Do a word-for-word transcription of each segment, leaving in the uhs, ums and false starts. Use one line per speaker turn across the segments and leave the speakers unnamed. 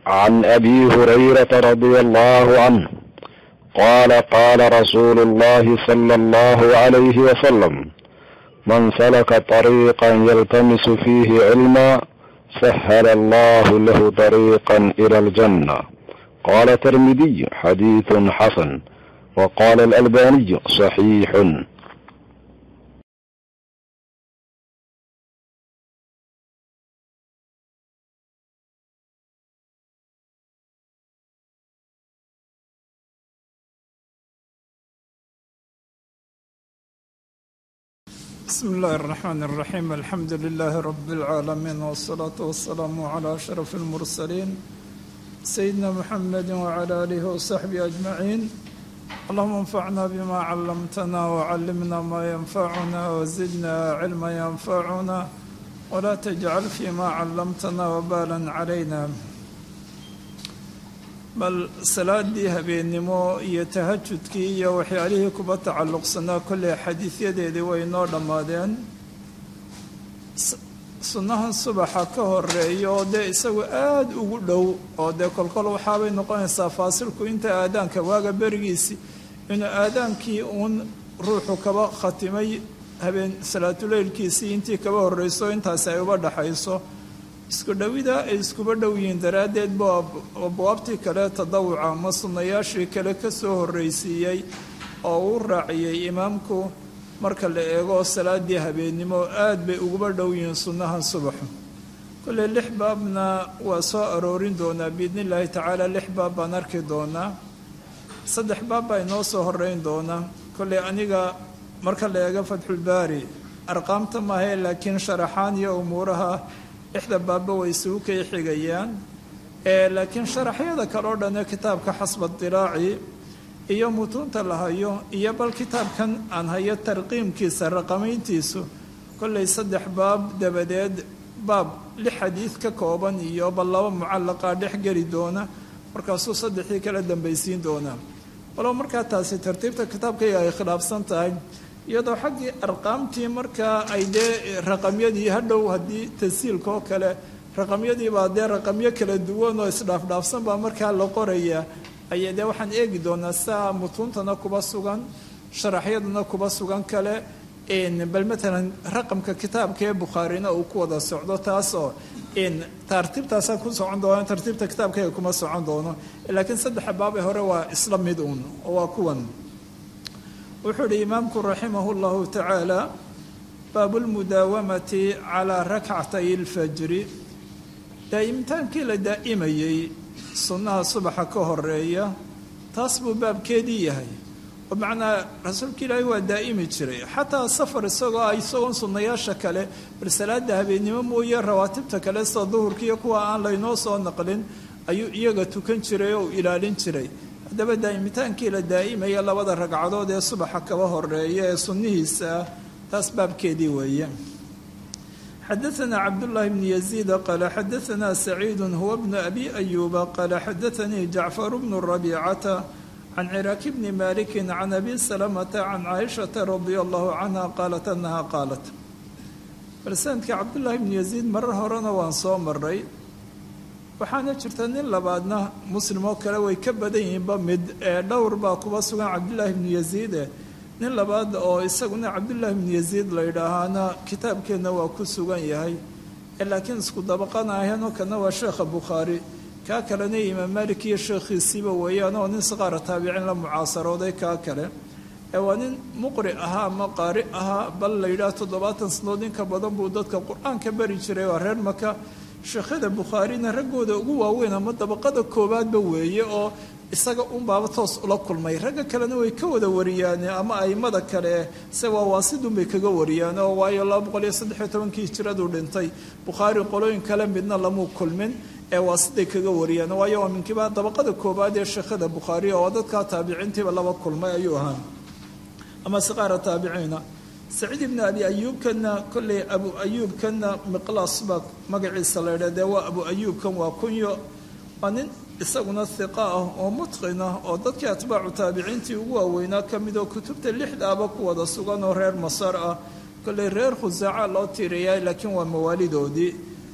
عن أبي هريرة رضي الله عنه قال قال رسول الله صلى الله عليه وسلم: من سلك طريقا يلتمس فيه علما سهل الله له طريقا إلى الجنة. قال الترمذي: حديث حسن. وقال الألباني: صحيح.
بسم الله الرحمن الرحيم. الحمد لله رب العالمين، والصلاة والسلام على أشرف المرسلين سيدنا محمد وعلى آله وصحبه أجمعين. اللهم انفعنا بما علمتنا وعلمنا ما ينفعنا وزدنا علما ينفعنا ولا تجعل فيما علمتنا وبالا علينا. bal salaadii habeennimo iyo tahajudkii iyo waxyaalihii kuba tacalluqsanaa kolley xadiidyadeedii way noo dhammaadeen. sunnahan subaxa ka horeeya oo dee isagu aada ugu dhow oo dee kolkol waxaabay noqonaysaa faasilku inta aadaanka waaga berigiisii inuu aadaankii uun ruuxu kaba khatimay habeen salaatuleylkiisii intii kaba horreyso intaasi ay uba dhaxayso. isku dhowida ay iskuba dhow yihiin daraaddeed ba abwaabtii kale tadawuca ama sunnayaashii kale ka soo horreysiiyey oo uu raaciyey imaamku marka la eego salaadii habeennimo aad bay uguba dhow yihiin sunnahan subaxu. kolley lix baabna waa soo aroorin doonaa biidni illaahi tacaala. lix baab baan arki doonaa. saddex baab baa inoo soo horeyn doonaa. kolley aniga marka la eego fatxulbaari arqaamta maahae laakiin sharaxaan iyo umuuraha lixda baabba way isugu kay xigayaan. laakiin sharaxyada kale oo dhan ee kitaabka xasba diraaci iyo mutuunta la hayo iyo bal kitaabkan aan hayo tarqiimkiisa raqamayntiisu kolley saddex baab dabadeed baab lix xadiid ka kooban iyo bal laba mucallaqaa dhex geli doona, markaasuu saddexdii kala dambaysiin doonaa. walow markaa taasi tartiibta kitaabkayga ay khilaafsan tahay, iyadoo xaggii arqaamtii markaa ay dee raqamyadii hadhow haddii tasiilka oo kale raqamyadiibaa dee raqamyo kala duwan oo isdhaafdhaafsan baa markaa la qorayaa. ayay dee waxaan eegi doonaa saa mutuuntana kuba sugan sharaxyadana kuba sugan kale bal matalan raqamka kitaabka ee bukhaarina uu ku wada socdo, taasoo tartiibtaasaan ku socon doona. tartiibta kitaabkayga kuma socon doono, laakiin saddexa baabee hore waa isla mid uun oo waa kuwan. wuxuu uhi imaamku raximah اllahu tacaala: baabu lmudaawamati calaa rakcatay اlfajri. daa'imtaankii la daa'imayey sunnaha subaxa ka horeeya, taas buu baabkeedii yahay. oo macnaa rasuulka ilaahi waa daa'imi jiray xataa safar isagoo ah isagoon sunnayaasha kale bal salaada habeennimo mooye rawaatibta kale sida duhurka iyo kuwa aan laynoo soo naqlin ayuu iyaga tukan jiray oo ilaalin jiray. haddaba daa'imitaankii la daa'imaya labada ragcadood ee subaxa kaba horeeya ee sunnihiisa ah, taas baabkeedii weeye. xadaثana cabdullaahi bni yaziida qaala xadaثana saciidu huwa bnu abi ayuuba qaala xadaثanii jacfaru bnu rabiicata can ciraaki bni maliki can abi salamata can caaishata radia allahu canha qaalat annaha qaalat. balsanadka cabdullaahi bni yaziid marar horena waan soo maray. waxaana jirta nin labaadna muslim oo kale way ka badan yihiinba mid ee dhowr baa kuba sugan cabdullaahi bnu yaziide. nin labaad oo isaguna cabdullaahi bnu yaziid la yidhaahaana kitaabkeenna waa ku sugan yahay, laakiin isku dabaqanahayanoo kana waa sheekha bukhaari, kaa kalena imaam maalik iyo sheekhiisiiba weeyaan oo nin saqaara taabiciin la mucaasarooday. kaa kale ee waa nin muqri ahaa ama qaari ahaa, bal la yidhaah toddobaatan sanood inka badan buu dadka qur-aanka bari jiray. waa reer maka. sheekhada bukhaarina raggooda ugu waaweyn ama dabaqada koowaadba weeye oo isaga unbaaba toos ula kulmay. ragga kalena way ka wada wariyaan ama aimada kale se waa waasidunbay kaga wariyaan oo waayo laba boqol iyo saddex iyo tobankii hijraduu dhintay. bukhaari qolooyin kale midna lamuu kulmin ee waasiday kaga wariyaan, waayo waa minkiba dabaqada koowaad ee sheekhada bukhaari oo dadkaa taabiciintiiba laba kulmay ayuu ahaa ama siqaara taabiciina. saciid ibni abi ayuubkanna kolley abu ayuubkanna miqlaas baa magaciisa la yidhah. dee waa abu ayuubkan waa kunyo. waa nin isaguna hiqa ah oo mutqin ah oo dadkii atbaacu taabiciintii ugu waaweynaa ka mid oo kutubta lixdaaba ku wada sugan oo reer masar ah. kolley reer khusaaca loo tiirayaa, laakiin waa mawaalidoodii.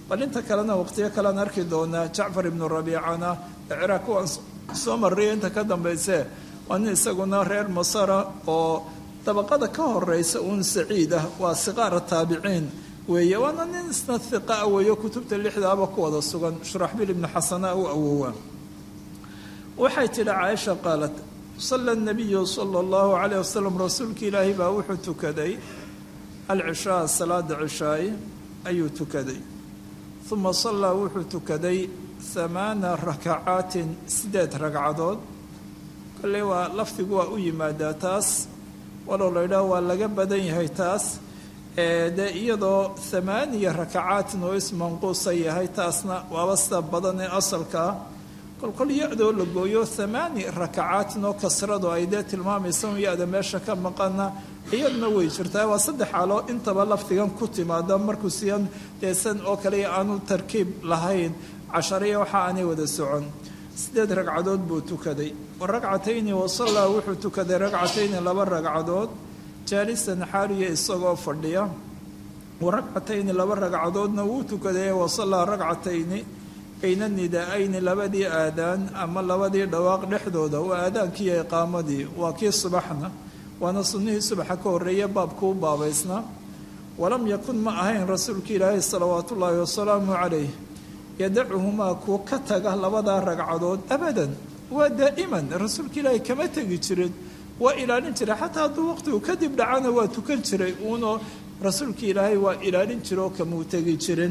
bal inta kalena waqtiyo kalean arki doonaa jacfar ibnu rabiicana ciraaq kuwaan soo marriya inta ka dambayse waa nin isaguna reer masara oo dabaqada ka horeysa uun saciid ah waa siqaara taabiciin weeye waana nin isna hiqa ah weeyo kutubta lixdaaba ku wada sugan shuraxbiil ibnu xasana u awowaa waxay tidhi caaisha qaalat sala nabiyu sala allahu calayh wasalam rasuulka ilaahi baa wuxuu tukaday alcishaa salaada cishaay ayuu tukaday uma sallaa wuxuu tukaday hamaana rakacaatin sideed ragcadood kolley waa lafdigu waa u yimaadaa taas walow la yidhaah waa laga badan yahay taas dee iyadoo hamaaniya rakacaatin oo ismanquusa yahay taasna waaba sida badan ee asalkaa kolkol ya-doo la gooyo hamaani rakacaatin oo kasradu ay dee tilmaamaysa un ya-da meesha ka maqana iyaduna way jirtaa waa saddex xaaloo intaba lafdigan ku timaada markuu siyan deesan oo kale aanu tarkiib lahayn cashariya waxa aanay wada socon sideed ragcadood buu tukaday wa ragcatayni wasallaa wuxuu tukaday ragcatayni laba ragcadood jaalisan xaaliya isagoo fadhiya wa ragcatayni laba ragcadoodna wuu tukaday wasallaa ragcatayni bayna nidaa-ayni labadii aadaan ama labadii dhawaaq dhexdooda waa aadaankiiyo iqaamadii waa kii subaxna waana sunnihii subaxa ka horreeya baabkuu baabaysnaa walam yakun ma ahayn rasuulka ilaahi salawaatu ullaahi wasalaamu calayh yadacuhumaa kuwa ka taga labadaa ragcadood abadan waa daa'iman rasuulka ilaahi kama tegi jirin waa ilaalin jiray xataa hadduu waqtigu kadib dhacana waa tukan jiray uunoo rasuulka ilaahay waa ilaalin jira oo kamuu tegi jirin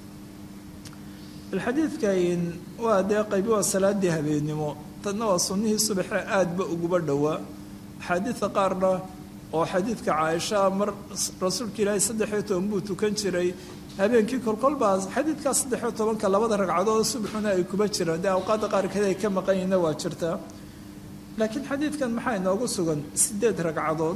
alxadiidkan waa dee qaybi waa salaadii habeennimo tanna waa sunnihii subaxe aadba uguba dhowaa axaadiida qaarna oo xadiidka caaisha mar rasuulka ilaahay saddexiyo toban buu tukan jiray habeenkii kolkolbaa xadiidkaa saddexiyo tobanka labada ragcadood subaxuna ay kuba jiraan dee awqaadda qaarkeed ay ka maqan yihiinna waa jirtaa laakiin xadiidkan maxaa inoogu sugan sideed ragcadood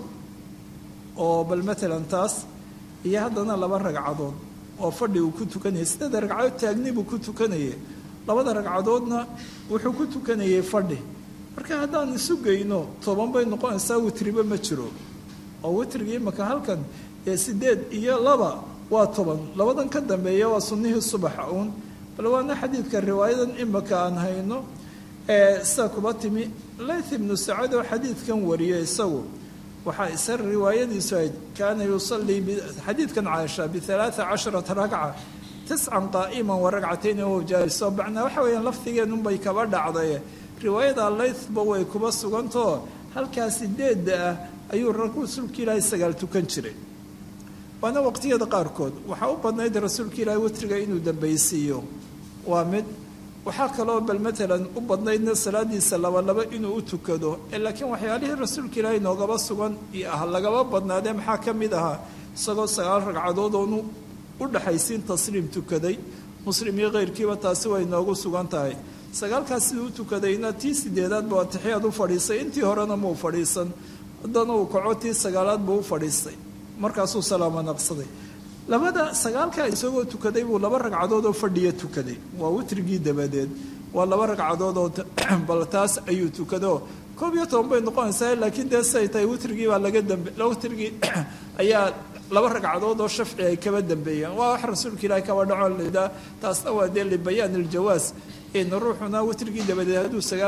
oo bal matalan taas iyo haddana laba ragcadood oo fadhi uu ku tukanayay sideeda ragcadood taagni buu ku tukanayay labada ragcadoodna wuxuu ku tukanayay fadhi marka haddaan isu geyno toban bay noqonaysaa witriba ma jiro oo witrigii imaka halkan ee sideed iyo laba waa toban labadan ka dambeeya waa sunnihii subaxa uun bal waana xadiidka riwaayadan imaka aan hayno ee sida kuba timi layth ibnu sacad oo xadiidkan wariyay isagu waxaa isa riwaayadiisu ahayd kaana yusallii xadiidkan caaisha bialaaa casharata ragca tiscan qaa'iman wa ragcatayn oo jaaliso bacnaa waxa weeyaan lafdigeenunbay kaba dhacday riwaayada laythba way kuba sugantao halkaa sideedda ah ayuu rasuulka ilaahay sagaal tukan jiray waana waqtiyada qaarkood waxaa u badnayd rasuulka ilaahay witriga inuu dambaysiiyo waa mid waxaa kaloo bal matalan u badnaydna salaadiisa labalaba inuu u tukado laakiin waxyaalihii rasuulka ilaahay noogaba sugan iyo ah lagaba badnaadee maxaa ka mid ahaa isagoo sagaal ragcadood oonu u dhaxaysiin tasliim tukaday muslim iyo keyrkiiba taasi way noogu sugan tahay sagaalkaas siduu u tukadayna tii sideedaad buu atixiyaad u fadhiistay intii horena muu fadhiisan haddana uu kaco tii sagaalaad buu u fadhiistay markaasuu salaamo naqsaday labada sagaalkaa isagoo tukaday buu laba ragcadood oo fadhiya tukaday waa witrigii dabadeed waa laba ragcadood oo bal taas ayuu tukado koob iyo toban bay noqonaysaa laakiin dee siay tahay witrigii baa laga dambe witrigii ayaa laba ragcadood oo shafci ay kaba dambeeyeen waa wax rasuulka ilaahay kaba dhaco lidaa taasna waa dee libayaan iljawaas in ruuxuna witrigii dabadeed hadduu sagaal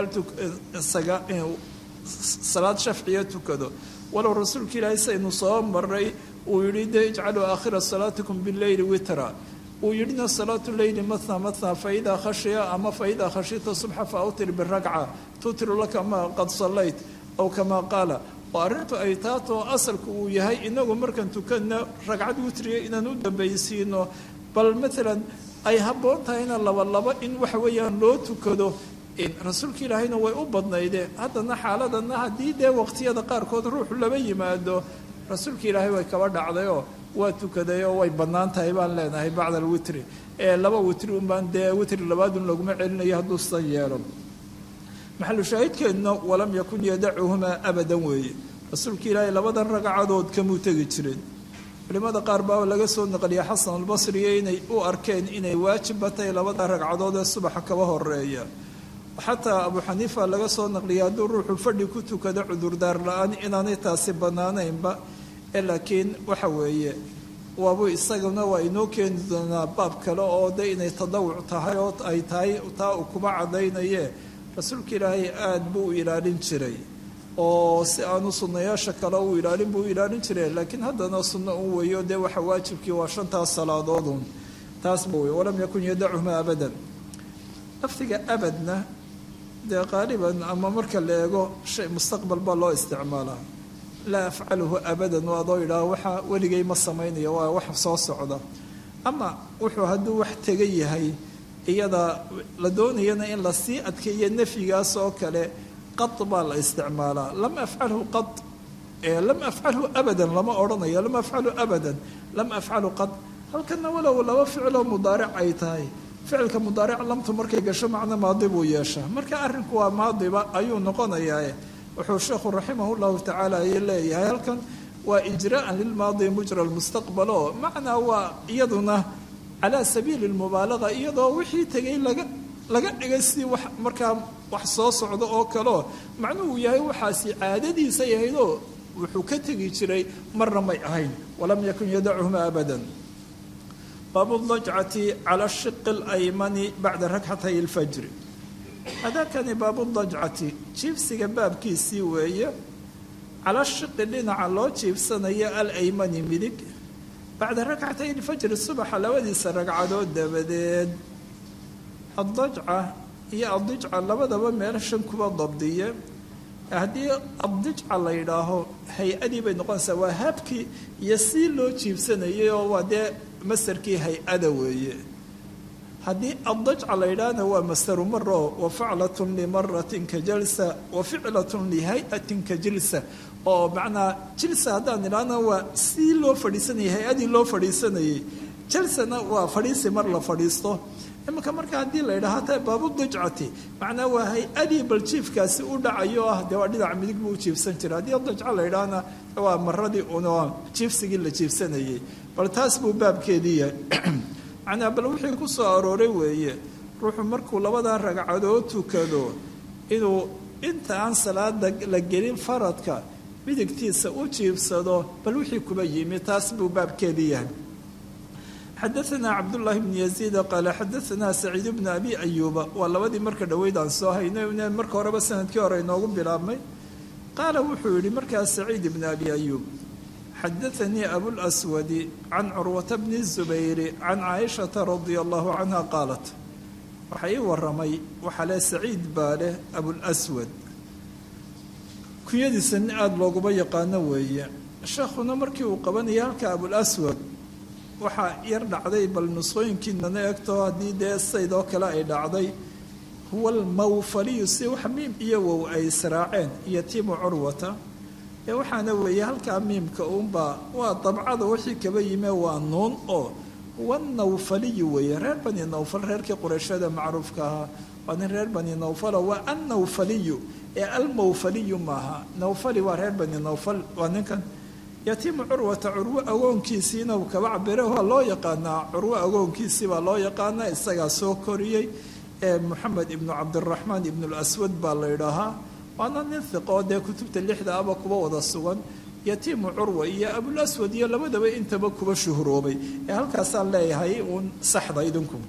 salaad shafciya tukado walow rasuulka ilaahay saynu soo maray uu yidhi de ijcaluu aakhira salaatikum bileyli witra uu yidhina salaatu leyli matna matna faidaa khashiya ama faidaa khashita subxa fa awtir biragca tutru laka ma qad sallayt aw kamaa qaala oo arrintu ay taatoo asalku uu yahay inagu markaan tukanna ragcad witriga inaan u dambaysiino bal matalan ay habboon tahayna laba laba in waxa weeyaan loo tukado rasuulka ilaahayna way u badnayde haddana xaaladana haddii dee waqtiyada qaarkood ruuxu laba yimaado rasuulka ilaahay way kaba dhacdayoo waa tukaday oo way bannaan tahay baan leenahay bacda alwitri ee laba witri unbaan dee witri labaadun laguma celinayo hadduu sidan yeelo maxalu shaahidkeedna walam yakun yadacuhumaa abadan weeye rasuulka ilaahay labadan ragcadood kamuu tegi jireen culimada qaar baa laga soo naqliya xasan albasriya inay u arkeen inay waajibba tahay labada ragcadood ee subaxa kaba horeeya xataa abu xaniifa laga soo naqliyay hadduu ruuxu fadhi ku tukado cudurdaar la-aan inaanay taasi bannaanaynba ee laakiin waxa weeye waabuu isaguna waa inoo keeni doonaa baab kale oo de inay tadawuc tahay oo ay tahay taa uu kuba caddaynaye rasuulka ilaahay aada buu u ilaalin jiray oo si aanu sunnayaasha kale u ilaalin buu u ilaalin jiray laakiin haddana sunno un weeyo dee waxa waajibkii waa shantaas salaadoodun taasba wey walam yakun yadacuhuma abadan lafdiga abadna dee qaaliban ama marka la eego shay mustaqbal baa loo isticmaalaa laa afcaluhu abadan waa adoo yidhaah waxa weligay ma samaynayo waa wax soo socda ama wuxuu hadduu wax tega yahay iyada la doonayana in lasii adkeeyo nafyigaas oo kale qad baa la isticmaalaa lam afcalhu qad lam afcalhu abadan lama odhanayo lam afcalu abadan lam afcalu qad halkana walow laba ficiloo mudaaric ay tahay ficilka mudaaric lamtu markay gasho macno maadi buu yeeshaa marka arrinku waa maadiba ayuu noqonayaa wuxuu sheekhu raximah llahu tacaala ay leeyahay halkan waa ijraa'an lilmaadi mujra lmustaqbal oo macnaa waa iyaduna calaa sabiili lmubaalaga iyadoo wixii tegay laga laga dhigay sidii wax markaa wax soo socdo oo kaleo macnuhu yahay waxaasi caadadiisa yahaydoo wuxuu ka tegi jiray marna may ahayn walam yakun yadacuhuma abadan baabu dajcati cala shiqi alaymani bacda rakcatay alfajri hadakani baabu dajcati jiibsiga baabkiisii weeye cala shiqi dhinaca loo jiibsanayo alaymani midig bacda rakcatay alfajri subaxa labadiisa ragcadood dabadeed addajca iyo addijca labadaba meelshan kuba dabdiye haddii addijca la yidhaaho hay-adii bay noqonaysaa waa habkii iyo sii loo jiibsanayay oo waa dee masarkii hay-ada weeye haddii addajca la yidhaahna waa masaru maro wa faclatun limaratin ka jalsa wa ficlatun lihay-atin ka jilsa oo macnaa jilsa haddaan idhaahna waa sii loo fadhiisanayay hay-adii loo fadhiisanayay jalsana waa fadhiisi mar la fadhiisto imanka marka haddii la yidhaha hataa baabu dajcati macnaa waa hay-adii bal jiifkaasi u dhacayo ah dee waa dhinaca midig buu u jiifsan jiray haddii dajca la yidhaahna waa maradii un jiifsigii la jiifsanayay bal taas buu baabkeedii yahay macnaa bal wixii ku soo arooray weeye ruuxu markuu labadan ragcadood tukado inuu inta aan salaada la gelin faradka midigtiisa u jiifsado bal wixii kuba yimi taas buu baabkeedii yahay xadaثna cabdالlahi bn yaziid qaala xadaثna saciid bn abi ayuuba waa labadii marka dhoweyd aan soo haynay marka horeba sanadkii hore inoogu bilaabmay qaala wuxuu yihi markaas saciid bn abi ayuub xadaثanii abulأswadi can curwata bni الzubayri can caaishaةa radia allahu canha qaalat waxaa ii waramay waxaa leh saciid baa leh abulأswad kunyadiisa nin aada looguma yaqaano weeye sheekhuna markii uu qabanaya halka abulأswad waxaa yar dhacday bal nusqooyinkiinana eegto haddii dee saydoo kale ay dhacday huwa almawfaliyu si wax miim iyo wow ay israaceen iyo timu curwata ee waxaana weeye halkaa miimka uunbaa waa dabcada wixii kaba yime waa nuun oo huwa nawfaliyu weeye reer bani nawfal reerkii qurayshada macruufka ahaa waa nin reer bani nawfalo waa annawfaliyu ee almawfaliyu maaha nawfali waa reer bani nawfal waa ninkan yatimu curwata curwo agoonkiisiina uu kaba cabire waa loo yaqaanaa curwo agoonkiisii baa loo yaqaanaa isagaa soo koriyey ee moxamed ibnu cabdiraxmaan ibnu laswad baa la yidhaahaa waana nin hiqoo dee kutubta lixda aba kuba wada sugan yatimu curwa iyo abulaswad iyo labadaba intaba kuba shuhroobay ee halkaasaan leeyahay uun saxda idinku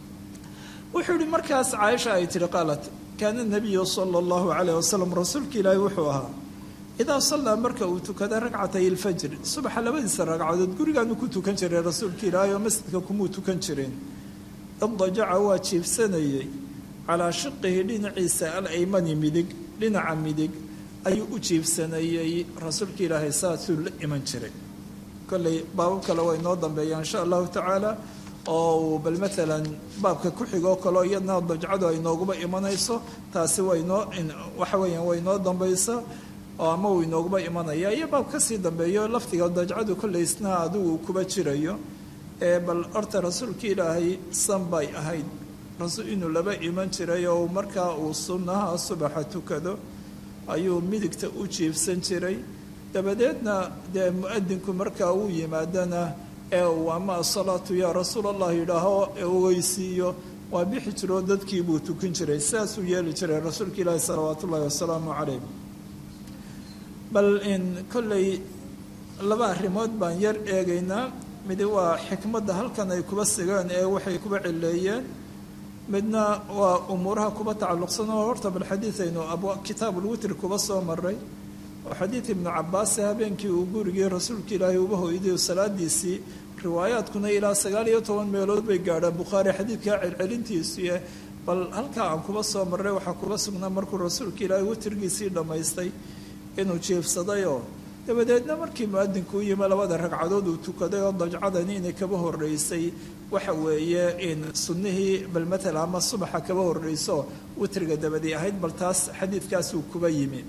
wuxuu yihi markaas caaisha ay tihi qaalat kaana nabiyu sala allahu calayh wasalam rasuulka ilaahi wuxuu ahaa idaa sallaa marka uu tukada ragcatay alfajri subaxa labadiisa ragcadood gurigaanu ku tukan jiray rasuulka ilaahay oo masjidka kumuu tukan jireen iddajaca waa jiifsanayey calaa shiqihi dhinaciisa alaymani midig dhinaca midig ayuu u jiifsanayey rasuulka ilaahay saasuu la iman jiray kolley baabab kale waa inoo dambeeya insha allahu tacaala oo bal maalan baabka ku xigoo kaleo iyadna dajcadu ay nooguba imanayso taasi waynoo waxa weeyaan way inoo dambaysa oo ama uu inooguba imanaya iyo baab kasii dambeeyo lafdiga dajcadu kollaysna adigu kuba jirayo ee bal horta rasuulka ilaahay san bay ahayd rasuul inuu laba iman jiray oo markaa uu sunnaha subaxa tukado ayuu midigta u jiifsan jiray dabadeedna dee mu-adinku markaa uu yimaadana ee uu ama asalaatu yaa rasuul allah yidhaaho ee ogeysiiyo waa bixi jiroo dadkiibuu tukan jiray sidaasuu yeeli jiray rasuulka ilaahi salawaatu ullahi wasalaamu calayh bal in kolley laba arrimood baan yar eegaynaa midi waa xikmadda halkan ay kuba sigaan ee waxay kuba cileeyeen midna waa umuuraha kuba tacalluqsan oo horta bal xadiidaynu kitaabulwitr kuba soo maray oo xadiid ibnu cabaas habeenkii uu gurigii rasuulka ilaahay uba hoyday salaadiisii riwaayaadkuna ilaa sagaal iyo toban meelood bay gaadhaan bukhaari xadiidkaa celcelintiisiiye bal halkaa aan kuba soo marray waxaa kuba sugnaa markuu rasuulka ilaahay witrgiisii dhammaystay inuu jiifsadayoo dabadeedna markii muadinku u yimi labada ragcadood uu tukaday oo dajcadani inay kaba horeysay waxa weeye in sunnihii bal matala ama subaxa kaba horeyso witriga dabadii ahayd bal taas xadiidkaasuu kuba yimi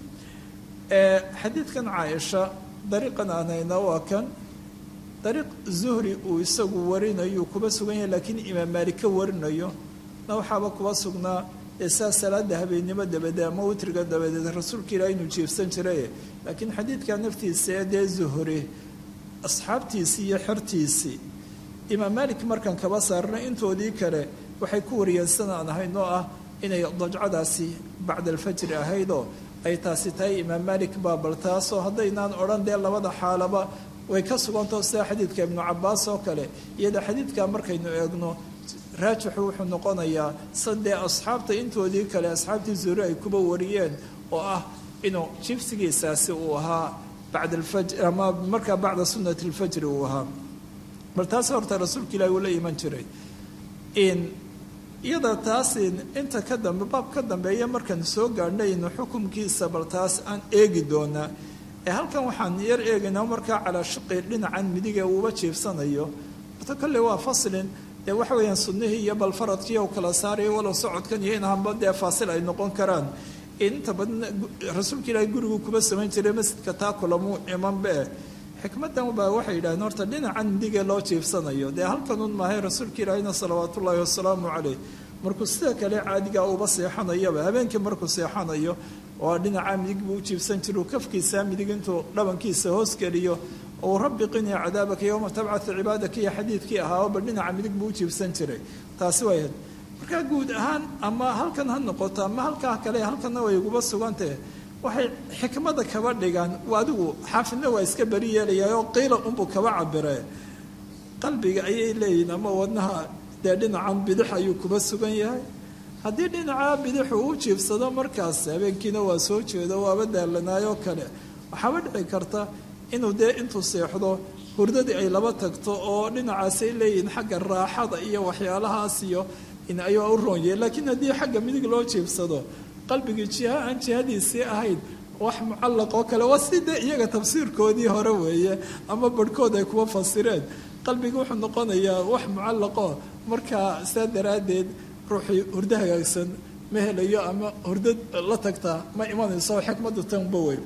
xadiidkan caaisha dariiqan aan hayna waa kan dariiq zuhri uu isagu warinayo kuba sugan yahay laakiin imaam maalik ka warinayo na waxaaba kuba sugnaa saa salaada habeennimo dabadeed ama witriga dabadeed rasuulka ilaahay inuu jiifsan jiray laakiin xadiidka naftiisa ee dee zuhri asxaabtiisii iyo xertiisii imaam maalik markan kaba saarnay intoodii kale waxay ku wariyeen sana aan ahayn oo ah inay dajcadaasi bacda alfajri ahaydoo ay taasi tahay imaam maalik baa bal taasoo haddaynaan odhan dee labada xaalaba way ka sugantao sida xadiidka ibnu cabaas oo kale iyada xadiidka markaynu eegno raajixu wuxuu noqonayaa sadee asxaabta intoodii kale asxaabtii zuhri ay kuba wariyeen oo ah inuu jibsigiisaasi uu ahaa bacda alfajr ama markaa bacda sunnati alfajri uu ahaa bal taas horta rasuulka ilaahi uu la iman jiray in iyada taasi inta ka dambe baab ka dambeeya markaan soo gaadhnayno xukumkiisa bal taas aan eegi doonaa ee halkan waxaan yar eegaynaa markaa calaa shiqi dhinacan midiga uuba jiifsanayo horta kolley waa faslin dee waxa weeyaan sunnihii iyo bal faradkii u kala saarayo walow socodkan iyo in hamba dee faasil ay noqon karaan inta badan rasuulka ilaahay gurigu kuba samayn jiray masjidka taa kulamuu imanbe xikmaddan baa waxay yidhahdeen horta dhinacan midiga loo jiifsanayo dee halkanun maahay rasuulka ilaahayna salawaatullaahi wasalaamu caleyh markuu sida kale caadigaa uba seexanayaba habeenkii markuu seexanayo oo dhinaca midig buu u jiifsan jiru kafkiisa midig intuu dhabankiisa hoos geliyo ou rabbi qinii cadaabaka yowma tabcatu cibaadaka iyo xadiidkii ahaa bal dhinaca midig buu u jiifsan jiray taasi way ahayd markaa guud ahaan ama halkan ha noqoto ama halkaa kale halkanna way uguba sugantahe waxay xikmada kaba dhigaan adigu xaafidna waa iska beri yeelayaa oo qiila unbuu kaba cabire qalbiga ayay leeyihin ama wadnaha dee dhinacan bidix ayuu kuba sugan yahay haddii dhinaca bidixu u jiifsado markaas habeenkiina waa soo jeedo waaba daalanaayoo kale waxaaba dhici karta inuu dee intuu seexdo hurdadii ay laba tagto oo dhinacaasay leeyihiin xagga raaxada iyo waxyaalahaas iyo in ayuu u roonyahe laakiin haddii xagga midig loo jiifsado qalbigii jiha aan jihadiisii ahayd wax mucallaq oo kale waa si dee iyaga tafsiirkoodii hore weeye ama barhkood ay kuwa fasireen qalbiga wuxuu noqonayaa wax mucallaqoo markaa saa daraaddeed ruuxii hurdo hagaagsan ma helayo ama hurdo la tagtaa ma imanayso xikmaddu tanba wey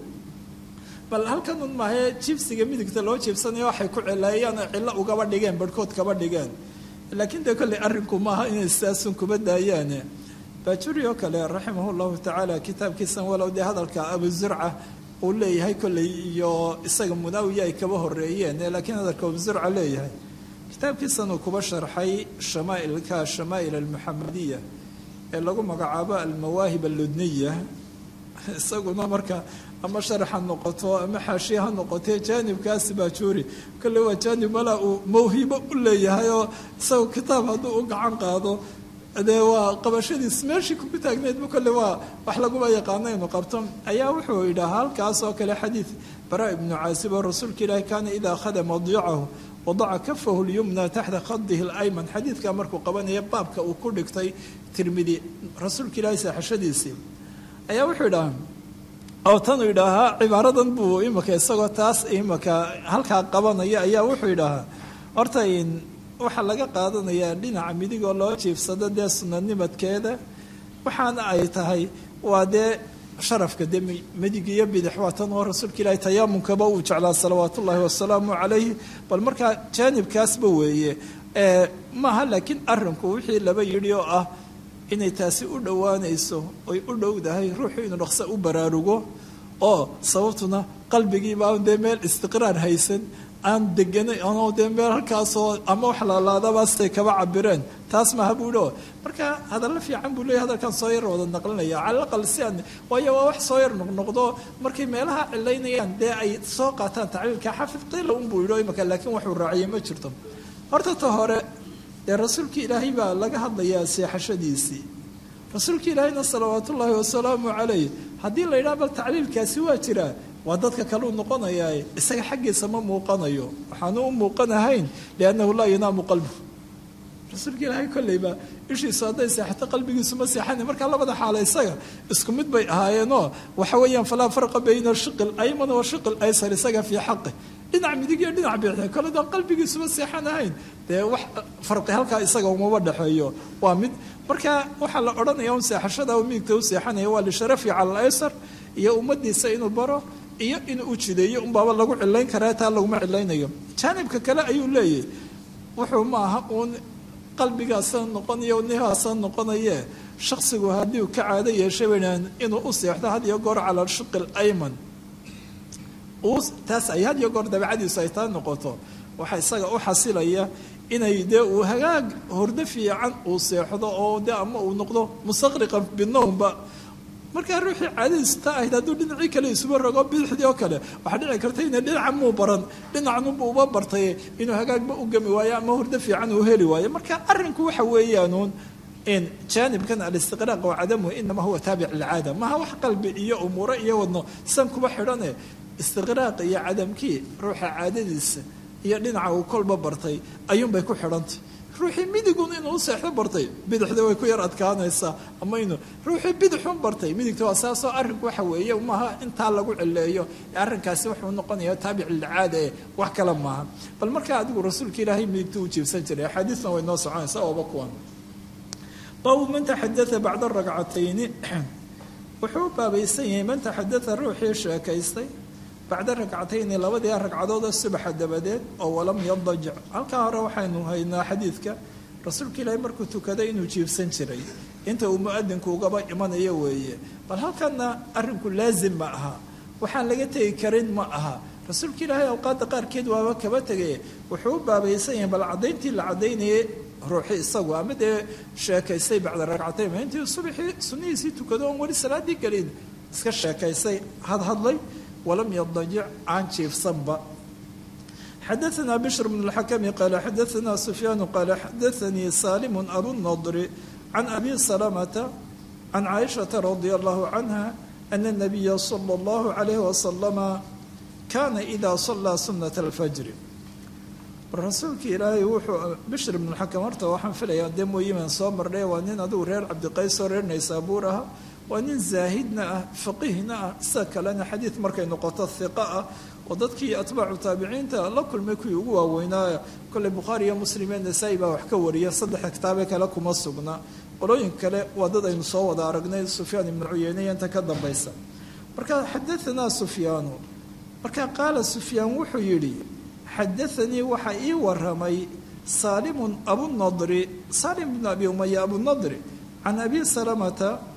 bal halkan un maahae jibsiga midigta loo jiibsanaya waxay ku cilaayaan cillo ugaba dhigeen barhkood kaba dhigeen laakiin dee kolley arrinku maaha inay sidaasun kuba daayaane baajuri oo kale raximah llahu tacaala kitaabkiisan walow dee hadalka abu zurca uu leeyahay kolley iyo isaga munaawiya ay kaba horeeyeen laakiin hadalka abu zurca leeyahay kitaabkiisan uu kuba sharxay shamaailka shamaa'il almuxamadiya ee lagu magacaabo almawaahib alludniya isaguna marka ama sharax ha noqoto ama xaashiye ha noqotee jaanibkaasi baajuuri kolley waa jaanib malaa uu mawhibo u leeyahay oo isagoo kitaab hadduu u gacan qaado dee waa qabashadiis meeshii ku taagneedba kolle waa wax laguba yaqaano inu qabto ayaa wuxuu yidhaha halkaas oo kale xadiid bara ibnu caasib oo rasuulka ilaahi kaana idaa akhada madiicahu wadaca kafahu lyumna taxta khadihi alayman xadiidkaa markuu qabanaya baabka uu ku dhigtay tirmidi rasuulka ilaahi saaxashadiisii ayaa wuxuu yidhaha oo tanuu yidhaahaa cibaaradan buu imika isagoo taas imika halkaa qabanaya ayaa wuxuu yidhaahaa horta waxaa laga qaadanayaa dhinaca midigoo loo jiifsado dee sunanimadkeeda waxaana ay tahay waa dee sharafka dee midig iyo bidix waa tan oo rasuulka ilaahi tayaamunkaba uu jeclaa salawaat ullaahi wasalaamu calayhi bal markaa jaanibkaasba weeye maaha laakiin arrinku wixii laba yidhi oo ah inay taasi u dhowaanayso oy u dhowdahay ruuxu inuu dhaqso u baraarugo oo sababtuna qalbigiibaa dee meel istiqraar haysan aan deganay anoo dee meel halkaasoo ama wax laalaadabaastay kaba cabireen taas maha buu idho marka hadalla fiican buu leeyahy hadalkan soo yar wada naqlinaya cala aqal si aan waayo waa wax soo yar noqnoqdo markay meelaha cilaynayaan dee ay soo qaataan tacliilka xafid qiila unbuu idho imaka laakiin waxuu raaciyay ma jirto horta ta hore dee rasuulka ilaahay baa laga hadlayaa seexashadiisii rasuulka ilaahayna salawaat ullaahi wasalaamu calayh haddii la yidhaha bal tacliilkaasi waa jiraa waa dadka kaleu noqonayaa isaga xaggiisa ma muuqanayo waxaanu u muuqanahayn liannahu laa yanaamu qalbu rasuulka ilaahay kolleyba ishiisu hadday seexato qalbigiisu ma seexana markaa labada xaalo isaga isku mid bay ahaayeenoo waxa weeyaan falaa farqa bayna shiqi ayman wa shiqi aysar isaga fii xaqi dhinac midig iyo dhinac bidix koledaan qalbigiisuma seexan ahayn dee wax farqi halkaa isaga umaba dhexeeyo waa mid marka waxaa la odhanaya un seexashada u midigta u seexanaya waa lisharafi cala alaysar iyo ummadiisa inuu baro iyo inuu u jideeyo unbaaba lagu cilayn karaa taa laguma cilaynayo jaanibka kale ayuu leeyahy wuxuu ma aha uun qalbigaasaan noqonayo nihaasaan noqonaye shaksigu haddii uu ka caado yeeshay baynaan inuu u seexdo had iyo goor cala shiqi alayman taas ay had iyo goor dabeecadiisu ay taa noqoto waxaa isaga u xasilaya inay dee uu hagaag hordo fiican uu seexdo oo de ama uu noqdo mustaqriqan binowmba markaa ruuxii caadadiisu taa ahayd hadduu dhinacii kale isuba rogo bidixdii oo kale waxaa dhici karta ina dhinaca muu baran dhinacnuba uba bartay inuu hagaagba u gami waayo ama hordo fiican uu heli waayo marka arrinku waxa weeyaanuun in jaanibkan alistiqraaq wa cadamuhu inama huwa taabic lilcaada maha wax qalbi iyo umuuro iyo wadno san kuba xidhane istiqraaq iyo cadamkii ruuxa caadadiisa iyo dhinaca uu kolba bartay ayuunbay ku xidhantay ruuxii midigun inuu u seexdo bartay bidixda way ku yar adkaanaysaa ama inuu ruuxii bidixun bartay midigta waa saasoo arrinku waxa weeye maaha intaa lagu cileeyo arrinkaasi wuxuu noqonayaa taabic lilcaada ee wax kale maaha bal markaa adigu rasuulka ilaahay midigta u jiibsan jiray axaadiisna way noo soconaysaa ooba kuwan baabu man taxadaa bacda ragcatayni wuxuu baabaysan yahay man taxadaa ruuxii sheekaystay bacda ragcatayni labadii ragcadood subaxa dabadeed oo walam yadajic halkaa hore waxaynu haynaa xadiidka rasuulka ilaahay markuu tukaday inuu jiibsan jiray inta uu muadinku ugaba imanayo weeye bal halkana arrinku laazim ma aha waxaan laga tegi karin ma aha rasuulka ilaahay awqaadda qaarkeed waaba kaba tegay wuxuu u baabaysan yahay bal caddayntii la caddaynayay ruuxii isagu ama dee sheekaystay bacda ragcatayn intii subaxii sunnihiisii tukado oon weli salaadii gelin iska sheekaystay hadhadlay ولم يضجع عن شيف صنبا حدثنا بشر بن الحكم قال حدثنا سفيان قال حدثني سالم أبو النضر عن أبي سلمة عن عائشة رضي الله عنها أن النبي صلى الله عليه وسلم كان إذا صلى سنة الفجر الرسول كي إلهي وحو بشر بن الحكم ارتوى وحن فليا دمو يمن صامر لي وأنين أدو رير عبد القيس ورير نيسابورها وأنين زاهدنا فقهنا ساك لنا حديث مركي نقطة الثقة وضدك أتباع تابعين لا كل ما يكون يقوى وينايا كل بخاري مسلمين نسايبا وحكوريا صدح كتابك لكم الصبنا قلوين كلا وضد ينصوى دارقنا سفيان بن عيينة ينتكدم بيسا مركا حدثنا سفيان مركا قال سفيان وحو يلي حدثني وحي ورمي سالم أبو النضر سالم بن أبي أمية أبو النضر عن أبي سلمة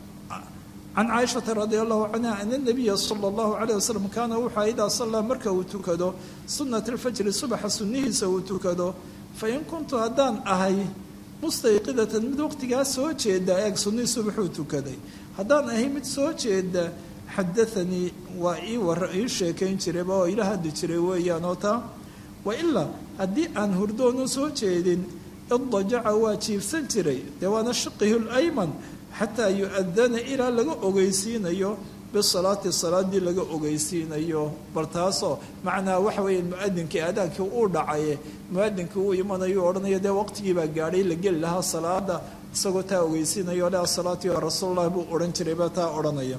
عن عائشة رضي الله عنها أن النبي صلى الله عليه وسلم كان وحى إذا صلى مركه وتكده سنة الفجر الصبح سنه سوتكده فإن كنت هدان أهي مستيقظة من وقتها سوتش إدا سنه صبح وتكده هدان أهي مت سوتش إدا حدثني وإي ورأي شيكين تريبا وإلى هد تريبا يا نوتا وإلا هدي أن هردون سوتش إدين الضجع واتشيف سنتري دوان الشقه الأيمن حتى يؤذن إلى لغا أغيسين أيو بالصلاة الصلاة دي لغا أغيسين أيو برتاسو معنى وحوي المؤذن كي أداك أورد عيه مؤذن كي يمان أيو أورنا يدي وقت يبا قاري لقل لها الصلاة سقوتا أغيسين أيو لها الصلاة يا رسول الله بو أورن تريباتا أورنا أيو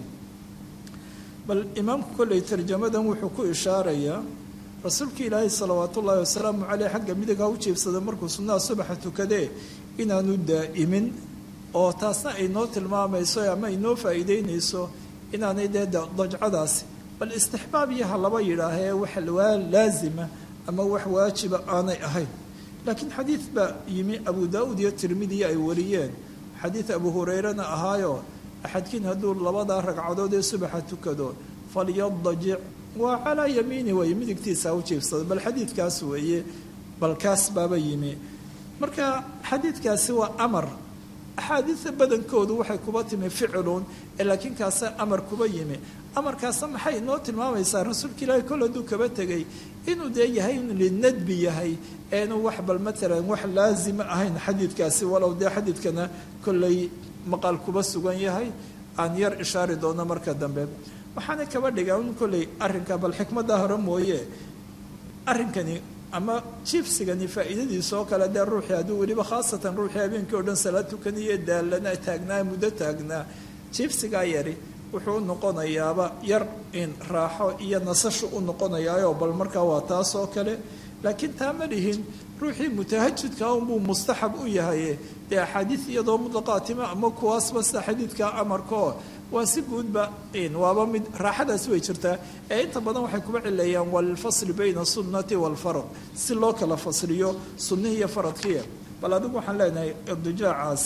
بل إمام كل ترجمة دم وحكو إشارة رسولك إلهي صلوات الله وسلام عليه حق مدقا وشيف صدمركو سنة صبحة كده إنا ندى إمن oo taasna ay noo tilmaamayso ama ay noo faa'iideynayso inaanay dee dajcadaasi bal istixbaabiyaha laba yidhaahee wax laazima ama wax waajiba aanay ahayn laakiin xadiid baa yimi abu daa'uud iyo tirmidi ay wariyeen xadiid abu hurayrana ahaayo axadkiin hadduu labada ragcadood ee subaxa tukado falyadajic waa calaa yamiini weeye midigtiisa u jiifsado bal xadiidkaas weeye bal kaas baaba yimi marka xadiidkaasi waa amar axaadiida badankoodu waxay kuba timi ficilun laakiin kaasa amar kuba yimi amarkaasa maxay inoo tilmaamaysaa rasuulka ilaahay kol hadduu kaba tegay inuu dee yahay in linadbi yahay eenu wax bal matalan wax laazima ahayn xadiidkaasi walow dee xadiidkana kollay maqaal kuba sugan yahay aan yar ishaari doono marka dambe waxaana kaba dhigaa un kolley arrinka bal xikmadda hore mooye arrinkani ama jiifsigani faa'iidadiisa oo kale dee ruuxii hadduu weliba khaasatan ruuxii habeenkii o dhan salaad tukaniyo daalana taagnaa muddo taagnaa jiifsigaa yari wuxuu u noqonayaaba yar in raaxo iyo nasasho u noqonayaayo bal markaa waa taas oo kale laakiin taa ma lihin ruuxii mutahajidka unbuu mustaxab u yahay dee axaadiid iyadoo mutlaqaatima ama kuwaasba sida xadiidka amarkaoo waa si guudba waaba mid raaxadaasi way jirtaa ee inta badan waxay kuba cileeyaan waa lilfasli bayna sunnati waalfarad si loo kala fasliyo sunnihi iyo faradkiya bal adigu waxaan leenahay irdijaacaas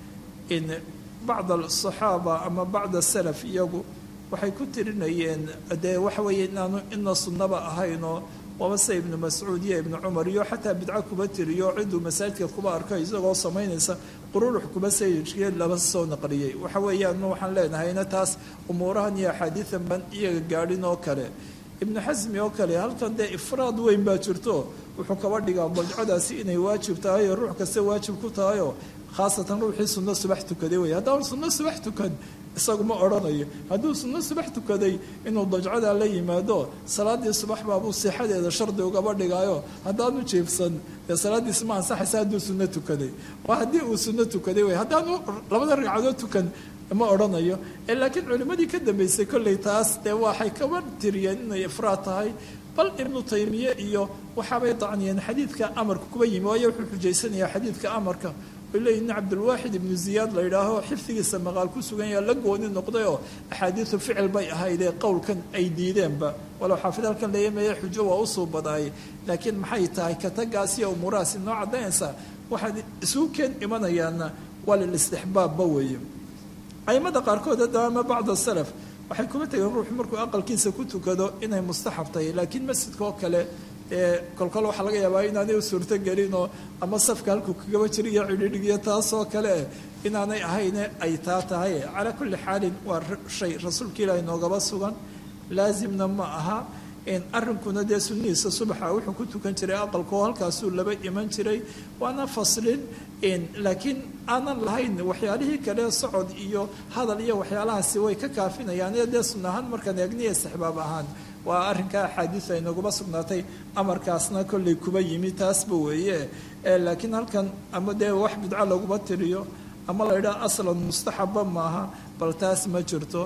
in bacd asaxaaba ama bacd asalaf iyagu waxay ku tirinayeen dee waxa weeye inaanu ina sunnaba ahaynoo waaba sida ibnu mascuud iyo ibnu cumar iyo xataa bidco kuba tiriyo ciduu masaajidka kuba arko isagoo samaynaysa qururux kuba sayidkeed laba soo naqliyey waxa weeyaan waxaan leenahayna taas umuurahan iyo axaadiidan baan iyaga gaadhin oo kale ibnu xasmi oo kale halkan dee ifraad weyn baa jirto wuxuu kaba dhigaa badcadaasi inay waajib tahay oo ruux kasta waajib ku tahayoo khaasatan ruuxii sunno subax tukaday wey haddaan sunno subax tukan isagu ma odhanayo hadduu sunno subax tukaday inuu dajcadaa la yimaado salaadii subax baabuu sixadeeda shardi ugaba dhigaayo haddaanu jiifsan dee salaadiisi ma ansaxaysa hadduu sunno tukaday waa haddii uu sunno tukaday wey haddaanu labada ragcadood tukan ma odhanayo laakiin culimmadii ka dambeysay kolley taas dee waxay kaba tiriyeen inay ifraad tahay bal ibnu taymiye iyo waxaabay dacniyeen xadiidka amarka kuba yimi waayo wuxuu xujaysanayaa xadiidka amarka leeyihin cabdulwaaxid ibnu ziyaad la yidhaaho xifdigiisa maqaal ku sugan yaha la gooni noqday oo axaadiidu ficil bay ahaydee qowlkan ay diideenba walow xaafid halkan leeyamaya xujo waa usuu badaayay laakiin maxay tahay katagaas iyo umuurahaasi noo caddaynaysaa waxaad isugu keen imanayaana waa lilistixbaabba weeye aimada qaarkood hadda ama bacd salaf waxay kuma tegeen ruuxu markuu aqalkiisa ku tukado inay mustaxab tahay laakiin masjidka oo kale ee kolkol waxaa laga yaabaa inaanay u suurto gelinoo ama safka halkuu kagaba jira iyo cidhidhigiyo taasoo kale inaanay ahayne ay taa tahay calaa kulli xaalin waa shay rasuulka ilaahi noogaba sugan laasimna ma aha arrinkuna dee sunnihiisa subaxa wuxuu ku tukan jiray aqalkoo halkaasuu laba iman jiray waana faslin laakiin aanan lahayn waxyaalihii kale socod iyo hadal iyo waxyaalahaasi way ka kaafinayaan ee dee sunna ahaan markaan eegniya istixbaab ahaan waa arrinka axaadiis ay naguma sugnaatay amarkaasna kollay kuba yimi taasba weeye laakiin halkan ama dee wax bidco laguma tiriyo ama la yidhaha aslan mustaxabba maaha bal taas ma jirto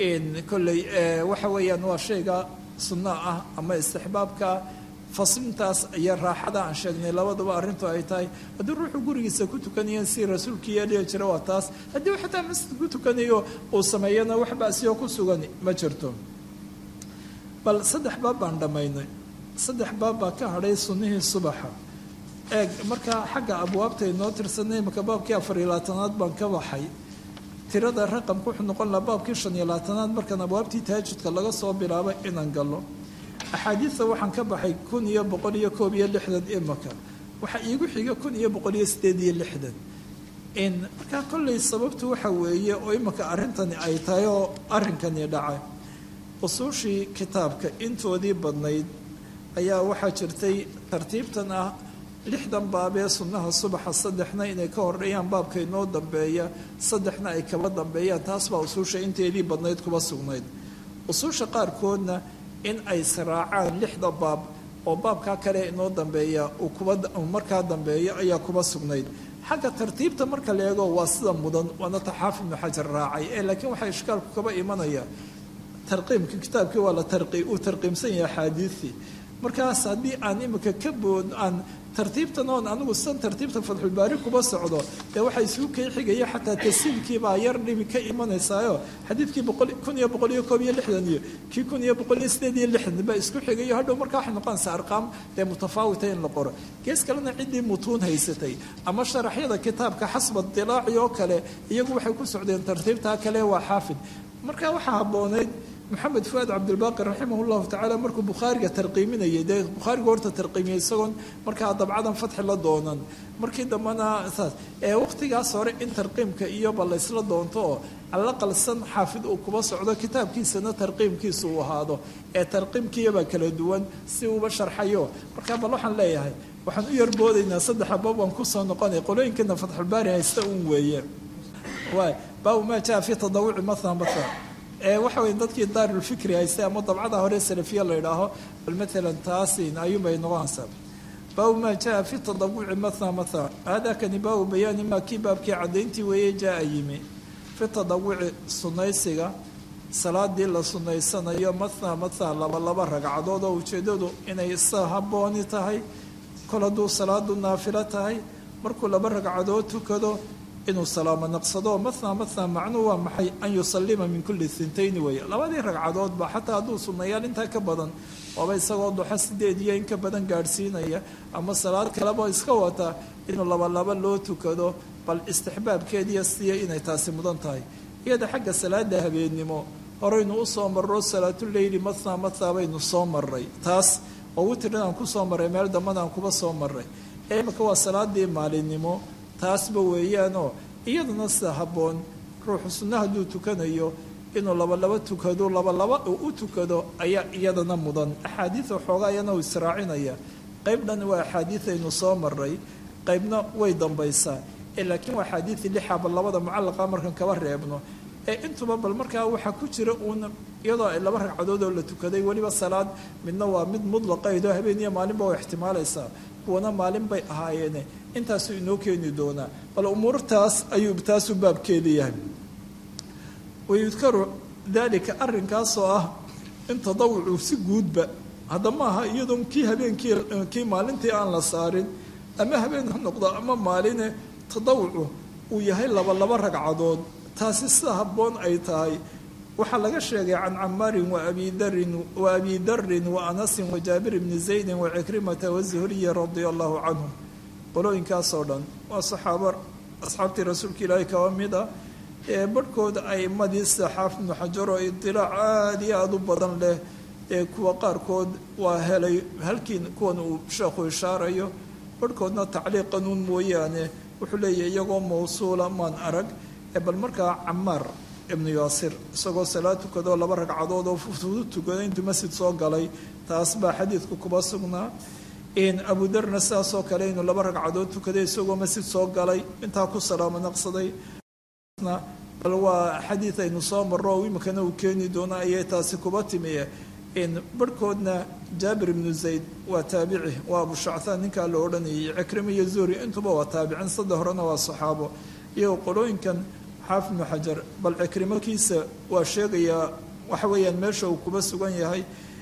kolley waxa weeyaan waa shayga sunno ah ama istixbaabka faslintaas iyo raaxada aan sheegnay labaduba arrintu ay tahay haddii ruuxuu gurigiisa ku tukanayan si rasuulkii yeeliya jira waa taas haddii uu xataa masjid ku tukanayo uu sameeyana wax basiyo ku sugan ma jirto bal saddex baab baan dhammaynay saddex baab baa ka hadhay sunnihii subaxa eeg markaa xagga abwaabta inoo tirsanay marka baabkii afar iyo labaatanaad baan ka baxay tirada raqamka wuxuu noqon lahaa baabkii shan iyo labaatanaad markaan abwaabtii taajudka laga soo bilaabay inaan gallo axaadiidta waxaan ka baxay kun iyo boqol iyo koob iyo lixdan imaka waxaa iigu xiga kun iyo boqol iyo sideed iyo lixdan markaa kolley sababtu waxa weeye oo imaka arrintani ay tahay oo arrinkani dhacay usuushii kitaabka intoodii badnayd ayaa waxaa jirtay tartiibtan ah lixdan baabee sunnaha subaxa saddexna inay ka horreeyaan baabka inoo dambeeya saddexna ay kaba dambeeyaan taas baa usuusha inteedii badnayd kuba sugnayd usuusha qaarkoodna in ay siraacaan lixda baab oo baabkaa kale inoo dambeeya uu kuba markaa dambeeya ayaa kuba sugnayd xagga tartiibta marka la eego waa sida mudan waana taxaafid ibnu xajar raacay ee laakiin waxaa ishkaalku kaba imanaya tarqiimka kitaabkii waa la tarqi uu tarqiimsan yahay axaadiisii markaas haddii aan imika ka bood aan tartiibtan oon anigu san tartiibta fatxulbaari kuba socdo dee waxaa isugu kay xigaya xataa tasiilkiibaa yar dhibi ka imanaysaayo xadiidkii kun iyo boqol iyo koob iyo lixdan iyo kii kun iyo boqol iyo sideed iyo lixdan baa isku xigayo hadhow markaa waxay noqonaysaa arqaam dee mutafaawita in la qoro gees kalena ciddii mutuun haysatay ama sharaxyada kitaabka xasba dilaaci oo kale iyagu waxay ku socdeen tartiibtaa kale waa xaafid marka waxaa habbooneyd maxamed fuaad cabdilbaaqi raximah llahu tacaala markuu bukhaariga tarqiiminayay dee bukhaariga horta tarqiimiyay isagoon markaa dabcadan fatxi la doonan markii dambena saas ee waqtigaas hore in tarqiimka iyoba laysla doonto oo alla qalsan xaafid uu kuba socdo kitaabkiisana tarqiimkiisa uu ahaado ee tarqiimkiiyabaa kala duwan si uuba sharxayo markaa bal waxaan leeyahay waxaan u yarboodaynaa saddex abab waan kusoo noqonay qolooyinkana fatxulbaari haysta uun weeye waay baabu maa jaa fi tadawuci mathalan mathalan ee waxa weeye dadkii daarulfikri haystay ama dabcada hore salafiya la yidhaaho bal maalan taasin ayuunbay noqonaysaa baabu maa jaa fi tadawuci mathalan mathalan haadakani baabu bayaani maa kii baabkii caddayntii weeye jaa yimi fi tadawuci sunnaysiga salaadii la sunnaysanayo mathalan mathalan laba laba ragcadood oo ujeeddadu inay isa habbooni tahay kol hadduu salaadu naafilo tahay markuu laba ragcadood tukado inuu salaamo naqsado mathalan mathalan macnuhu waa maxay an yusallima min kulli thintayni weeye labadii ragcadoodba xataa hadduu sunnayaal intaa ka badan waaba isagoo duxo sideed iyo in ka badan gaadhsiinaya ama salaad kaleba iska wata inuu laba laba loo tukado bal istixbaabkeediiyo siya inay taasi mudan tahay iyada xagga salaada habeennimo horeynu u soo marro salaatuleyli mathalan mathalan baynu soo marray taas oo witrinaan ku soo marray meel dambadaan kuba soo marray ee imika waa salaadii maalinimo taasba weeyaanoo iyaduna sida habboon ruuxu sunna hadduu tukanayo inuu labalaba tukado labalaba uu u tukado ayaa iyadana mudan axaadiida xoogaa ayana uu israacinaya qayb dhan waa axaadiid aynu soo maray qaybna way dambaysaa ee laakiin waa axaadiidii lixaba labada mucallaqa markan kaba reebno ee intuba bal markaa waxaa ku jira uun iyadoo ay laba ragcadood oo la tukaday weliba salaad midna waa mid mudlaqaydoo habeen iyo maalinba waa ixtimaalaysaa kuwana maalin bay ahaayeene intaasuu inoo keeni doonaa bal umuurtaas ayuu taasuu baabkeeda yahay wayudkaru daalika arrinkaasoo ah in tadawucu si guudba hadda ma aha iyadoon kii habeenkii kii maalintii aan la saarin ama habeen ha noqdo ama maaline tadawucu uu yahay laba laba ragcadood taasi sida habboon ay tahay waxaa laga sheegay can camaarin waabi darin wa abi darin wa anasin wa jaabir bni zaydin wa cikrimata wazuhriya radia allahu canhum qolooyinkaasoo dhan waa saxaaba asxaabtii rasuulka ilaahay kaba mid ah ee barhkooda aimadii sida xaafid ibnu xajar oo idilaac aada iyo aada u badan leh ee kuwa qaarkood waa helay halkii kuwan uu sheekhu ishaarayo barhkoodna tacliiqanuun mooyaane wuxuu leeyahay iyagoo mawsuula maan arag ee bal markaa camaar ibnu yaasir isagoo salaad tukadoo laba ragcadood oo fudu tukada intuu masjid soo galay taas baa xadiidku kuba sugnaa in abu darna sidaasoo kale inuu laba ragcadood tukaday isagoo masjid soo galay intaa ku salaamo naqsaday bal waa xadiid aynu soo marro oo iminkana uu keeni doono ayay taasi kuba timiye in barhkoodna jaabir ibnu zayd waa taabici waa abu shacthaan ninkaa la odhanayay cikrima iyo zuhri intuba waa taabicin saddex horena waa saxaabo iyagoo qolooyinkan xaafid ibnu xajar bal cikrimo kiisa waa sheegayaa waxa weeyaan meesha uu kuba sugan yahay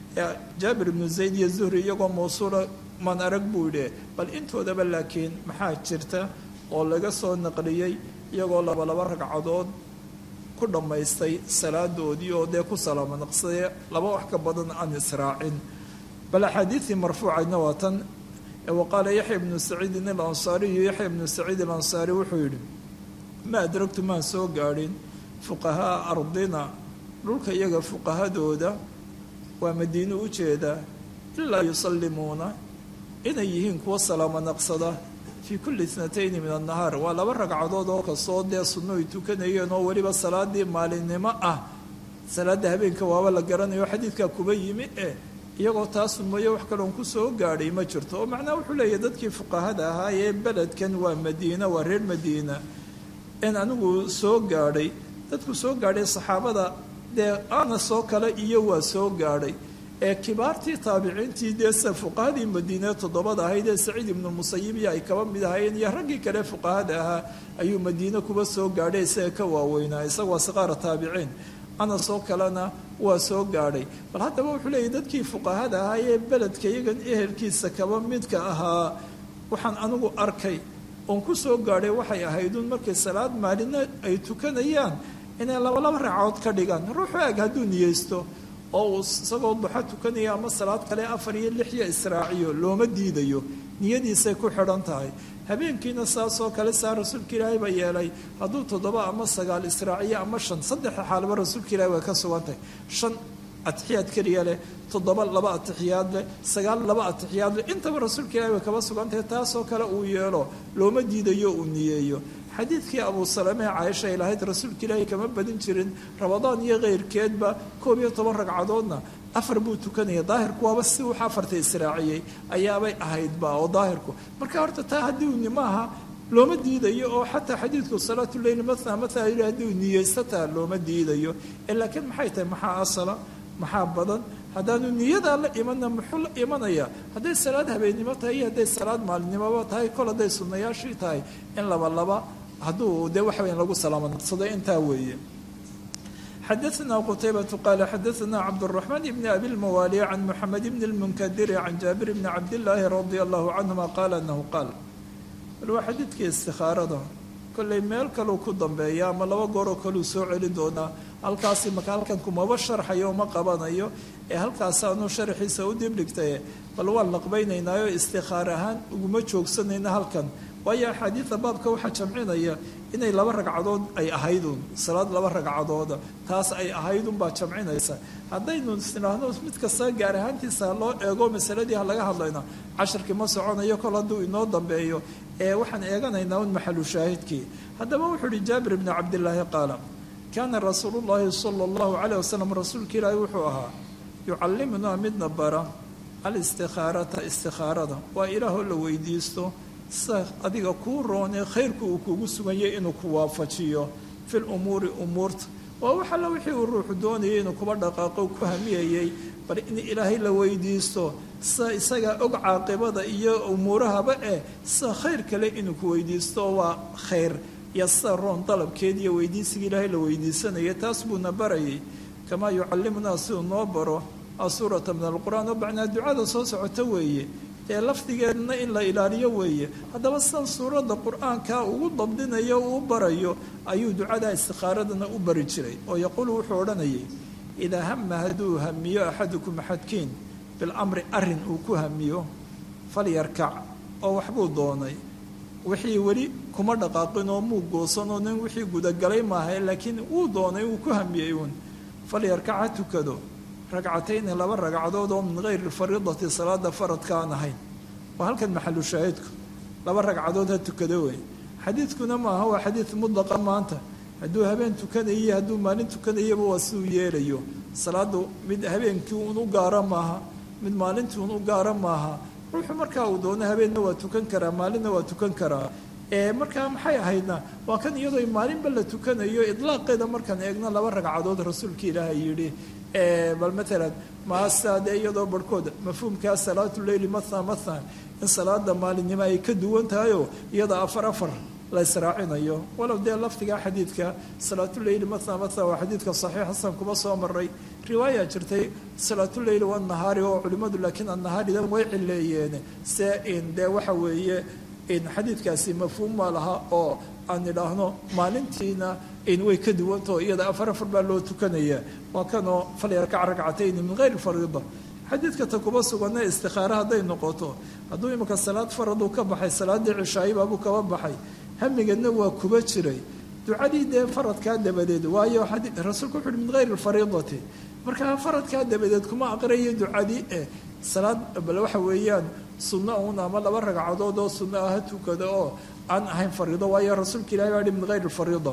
jaabir ibnu zayd iyo zuhri iyagoo mawsuula man arag buu yidhi bal intoodaba laakiin maxaa jirta oo laga soo naqliyey iyagoo laba laba ragcadood ku dhammaystay salaadoodii oo dee ku salaamo naqsaday laba wax ka badan aan israacin bal axaadiidii marfuucayna waa tan waqaala yaxya ibnu saciidin alansaariyu yaxya ibnu saciid alansaari wuxuu yidhi ma adragtu maan soo gaadhin fuqahaa ardina dhulka iyaga fuqahadooda waa madiino u jeeda ilaa yusallimuuna inay yihiin kuwa salaamo naqsada fii kulli itnatayni min annahaar waa laba ragcadood oo kastoo dee sunno ay tukanayeen oo weliba salaadii maalinimo ah salaada habeenka waaba la garanayo xadiidkaa kuba yimi eh iyagoo taasu mooye wax kaloon ku soo gaadhay ma jirto oo macnaha wuxuu leeyahy dadkii fuqahada ahaa ee beledkan waa madiina waa reer madiina in anigu soo gaadhay dadku soo gaadhay saxaabada dee anas oo kale iyo waa soo gaadhay ee kibaartii taabiciintii dee sida fuqahadii madiine toddobada ahayd ee saciid ibnu musayib iyo ay kaba mid ahaayeen iyo raggii kale fuqahada ahaa ayuu madiine kuba soo gaadhay isaga ka waaweynaa isaga waa siqaara taabiciin anas oo kalena waa soo gaadhay bal haddaba wuxuu leeyahy dadkii fuqahada ahaa ee beledka iyagan ehelkiisa kaba midka ahaa waxaan anigu arkay oon ku soo gaadhay waxay ahaydun markay salaad maalina ay tukanayaan inay laba laba ragcadood ka dhigaan ruuxu eg hadduu niyeysto oo uu isagoo duxo tukanaya ama salaad kale afar iyo lix iyo israaciyo looma diidayo niyadiisay ku xidhan tahay habeenkiina saasoo kale saa rasuulka ilaahay baa yeelay hadduu toddoba ama sagaal israaciyo ama shan saddexa xaalaba rasuulka ilaahay way ka sugan tahay shan atixiyaad keliya leh toddoba laba atixiyaad leh sagaal laba atixiyaad leh intaba rasuulka ilahi way kaba sugantahay taasoo kale uu yeelo looma diidayo uu niyeeyo xadiidkii abuu salame ee caaisha ay lahayd rasuulka ilaahi kama badin jirin ramadaan iyo keyrkeedba koob iyo toban ragcadoodna afar buu tukanaya daahirku waaba si wax afarta israaciyey ayaabay ahaydba oo daahirku marka horta taa haddii uu maaha looma diidayo oo xataa xadiidku salaatu leyl matna matna yidhi haddii uu niyeysataa looma diidayo laakiin maxay tahay maxaa asala maxaa badan haddaanu niyadaa la imanna muxuu la imanaya hadday salaad habeennimo tahay iyo hadday salaad maalinimoba tahay kol hadday sunnayaashii tahay in laba laba hadduu dee waxa weyan lagu salaamadsaday intaa weeye xadaثna qتaybة qال xadaثna cabdالرحمن بن أbي الmوالي عن محamed بن المنkdir عن jaaبir بن cabdاللahi رضي الله عنهma qال أنه qاal bal waa xadiidkii istikaarada kollay meel kaleu ku dambeeya ama laba gooroo kaleu soo celi doonaa halkaasi maka halkan kumaba sharxayo ma qabanayo ee halkaasaanu sharxiisa u dibdhigtaye bal waan laqbaynaynaayo istikaar ahaan uguma joogsanayna halkan waayo axaadiida baabka waxaa jamcinaya inay laba ragcadood ay ahaydun salaad laba ragcadooda taas ay ahaydun baa jamcinaysa haddaynu isnidhaahno mid kasta gaar ahaantiisa loo eego masaladii ha laga hadlayna casharkii ma soconayo kol hadduu inoo dambeeyo ee waxaan eeganaynaa un maxalu shaahidkii haddaba wuxuu uhi jaabir bni cabdillaahi qaala kaana rasuulu llaahi sala allahu calayh wasalam rasuulka ilaahi wuxuu ahaa yucallimunaa midna bara alistikaarata istikaarada waa ilaahoo la weydiisto sa adiga kuu roonee khayrku uu kugu suganyay inuu ku waafajiyo fi lumuuri umuurta waa wax alla wixii uu ruuxu doonayay inuu kuba dhaqaaqo ku hamiyayey bal in ilaahay la weydiisto sa isagaa og caaqibada iyo umuurahaba eh sa khayr kale inuu ku weydiisto waa khayr iyo sa roon dalabkeed iyo weydiisiga ilaahay la weydiisanaya taas buuna barayay kamaa yucallimunaa siduu noo baro asuurata min alqur'aan oo bacnaa ducada soo socota weeye ee lafdigeedna in la ilaaliyo weeye haddaba sidan suuradda qur-aanka ugu dabdinayo uu barayo ayuu ducada istikaaradana u bari jiray oo yaquulu wuxuu odhanayay idaa hama hadduu hamiyo axadukum axadkiin bilamri arin uu ku hamiyo falyarkac oo waxbuu doonay wixii weli kuma dhaqaaqin oo muu goosanoo nin wixii gudagalay maaha laakiin wuu doonay uu ku hamiyey uun falyarkac ha tukado ragcatayni laba ragcadood oo min hayri fariidati salaada faradka aan ahayn waa halkan maxalu shaahidku laba ragcadood ha tukado wey xadiidkuna maaha waa xadiid mudlaqa maanta hadduu habeen tukanaye hadduu maalin tukanayaba waa siduu yeelayo salaadu mid habeenkii un u gaaro maaha mid maalintii un u gaaro maaha ruuxu markaa uu doono habeenna waa tukan karaa maalinna waa tukan karaa ee markaa maxay ahaydna waa kan iyadoo maalinba la tukanayo idlaaqeeda markaan eegno laba ragcadood rasuulka ilaahay yidhi bal maalan maasaade iyadoo barhkooda mafhuumkaa salaatuleyli matna matna in salaada maalinimo ay ka duwan tahayoo iyada afar afar la israacinayo walow dee lafdigaa xadiidka salaatuleyli matna matna waa xadiidka saxiix xasan kuma soo maray riwaaya jirtay salaatuleyli wanahaari oo culimmadu laakiin annahaaridan way cileeyeen se in dee waxa weeye in xadiidkaasi mafhuum ma laha oo aan idhaahno maalintiina in way ka duwantao iyada afar afar baa loo tukanaya waa kanoo falyarkac ragcatayni min hayri fariida xadiidka ta kuba suganna istikaara hadday noqoto hadduu imika salaad faraduu ka baxay salaaddii cishaayibaabuu kaba baxay hamigeedna waa kuba jiray ducadii dee faradkaa dabadeed waayo rasuulku wuxu uhi min hayri fariidati markaa faradkaa dabadeed kuma aqriyayo ducadii eh salaad bal waxa weeyaan sunno un ama laba ragcadood oo sunno ah ha tukada oo aan ahayn fariido waayo rasuulka ilahi baa hi min hayri fariida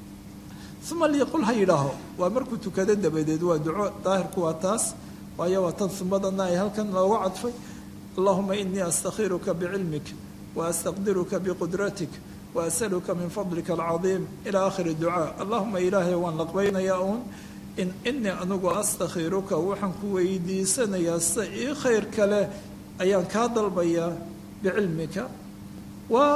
uma liqul ha yidhaaho waa markuu tukado dabadeed waa duco daahirku waa taas waayo waa tan sumadana ay halkan loogu cadfay allahuma inii astakhiruka bicilmik wa astaqdiruka biqudratik wa asaluka min fadlika alcadiim ilaa akhiri ducaa allahuma ilaahay waan laqbaynayaa uun in inii anigu astakhiruka waxaan ku weydiisanayaa sida ii khayr kale ayaan kaa dalbayaa bicilmika waa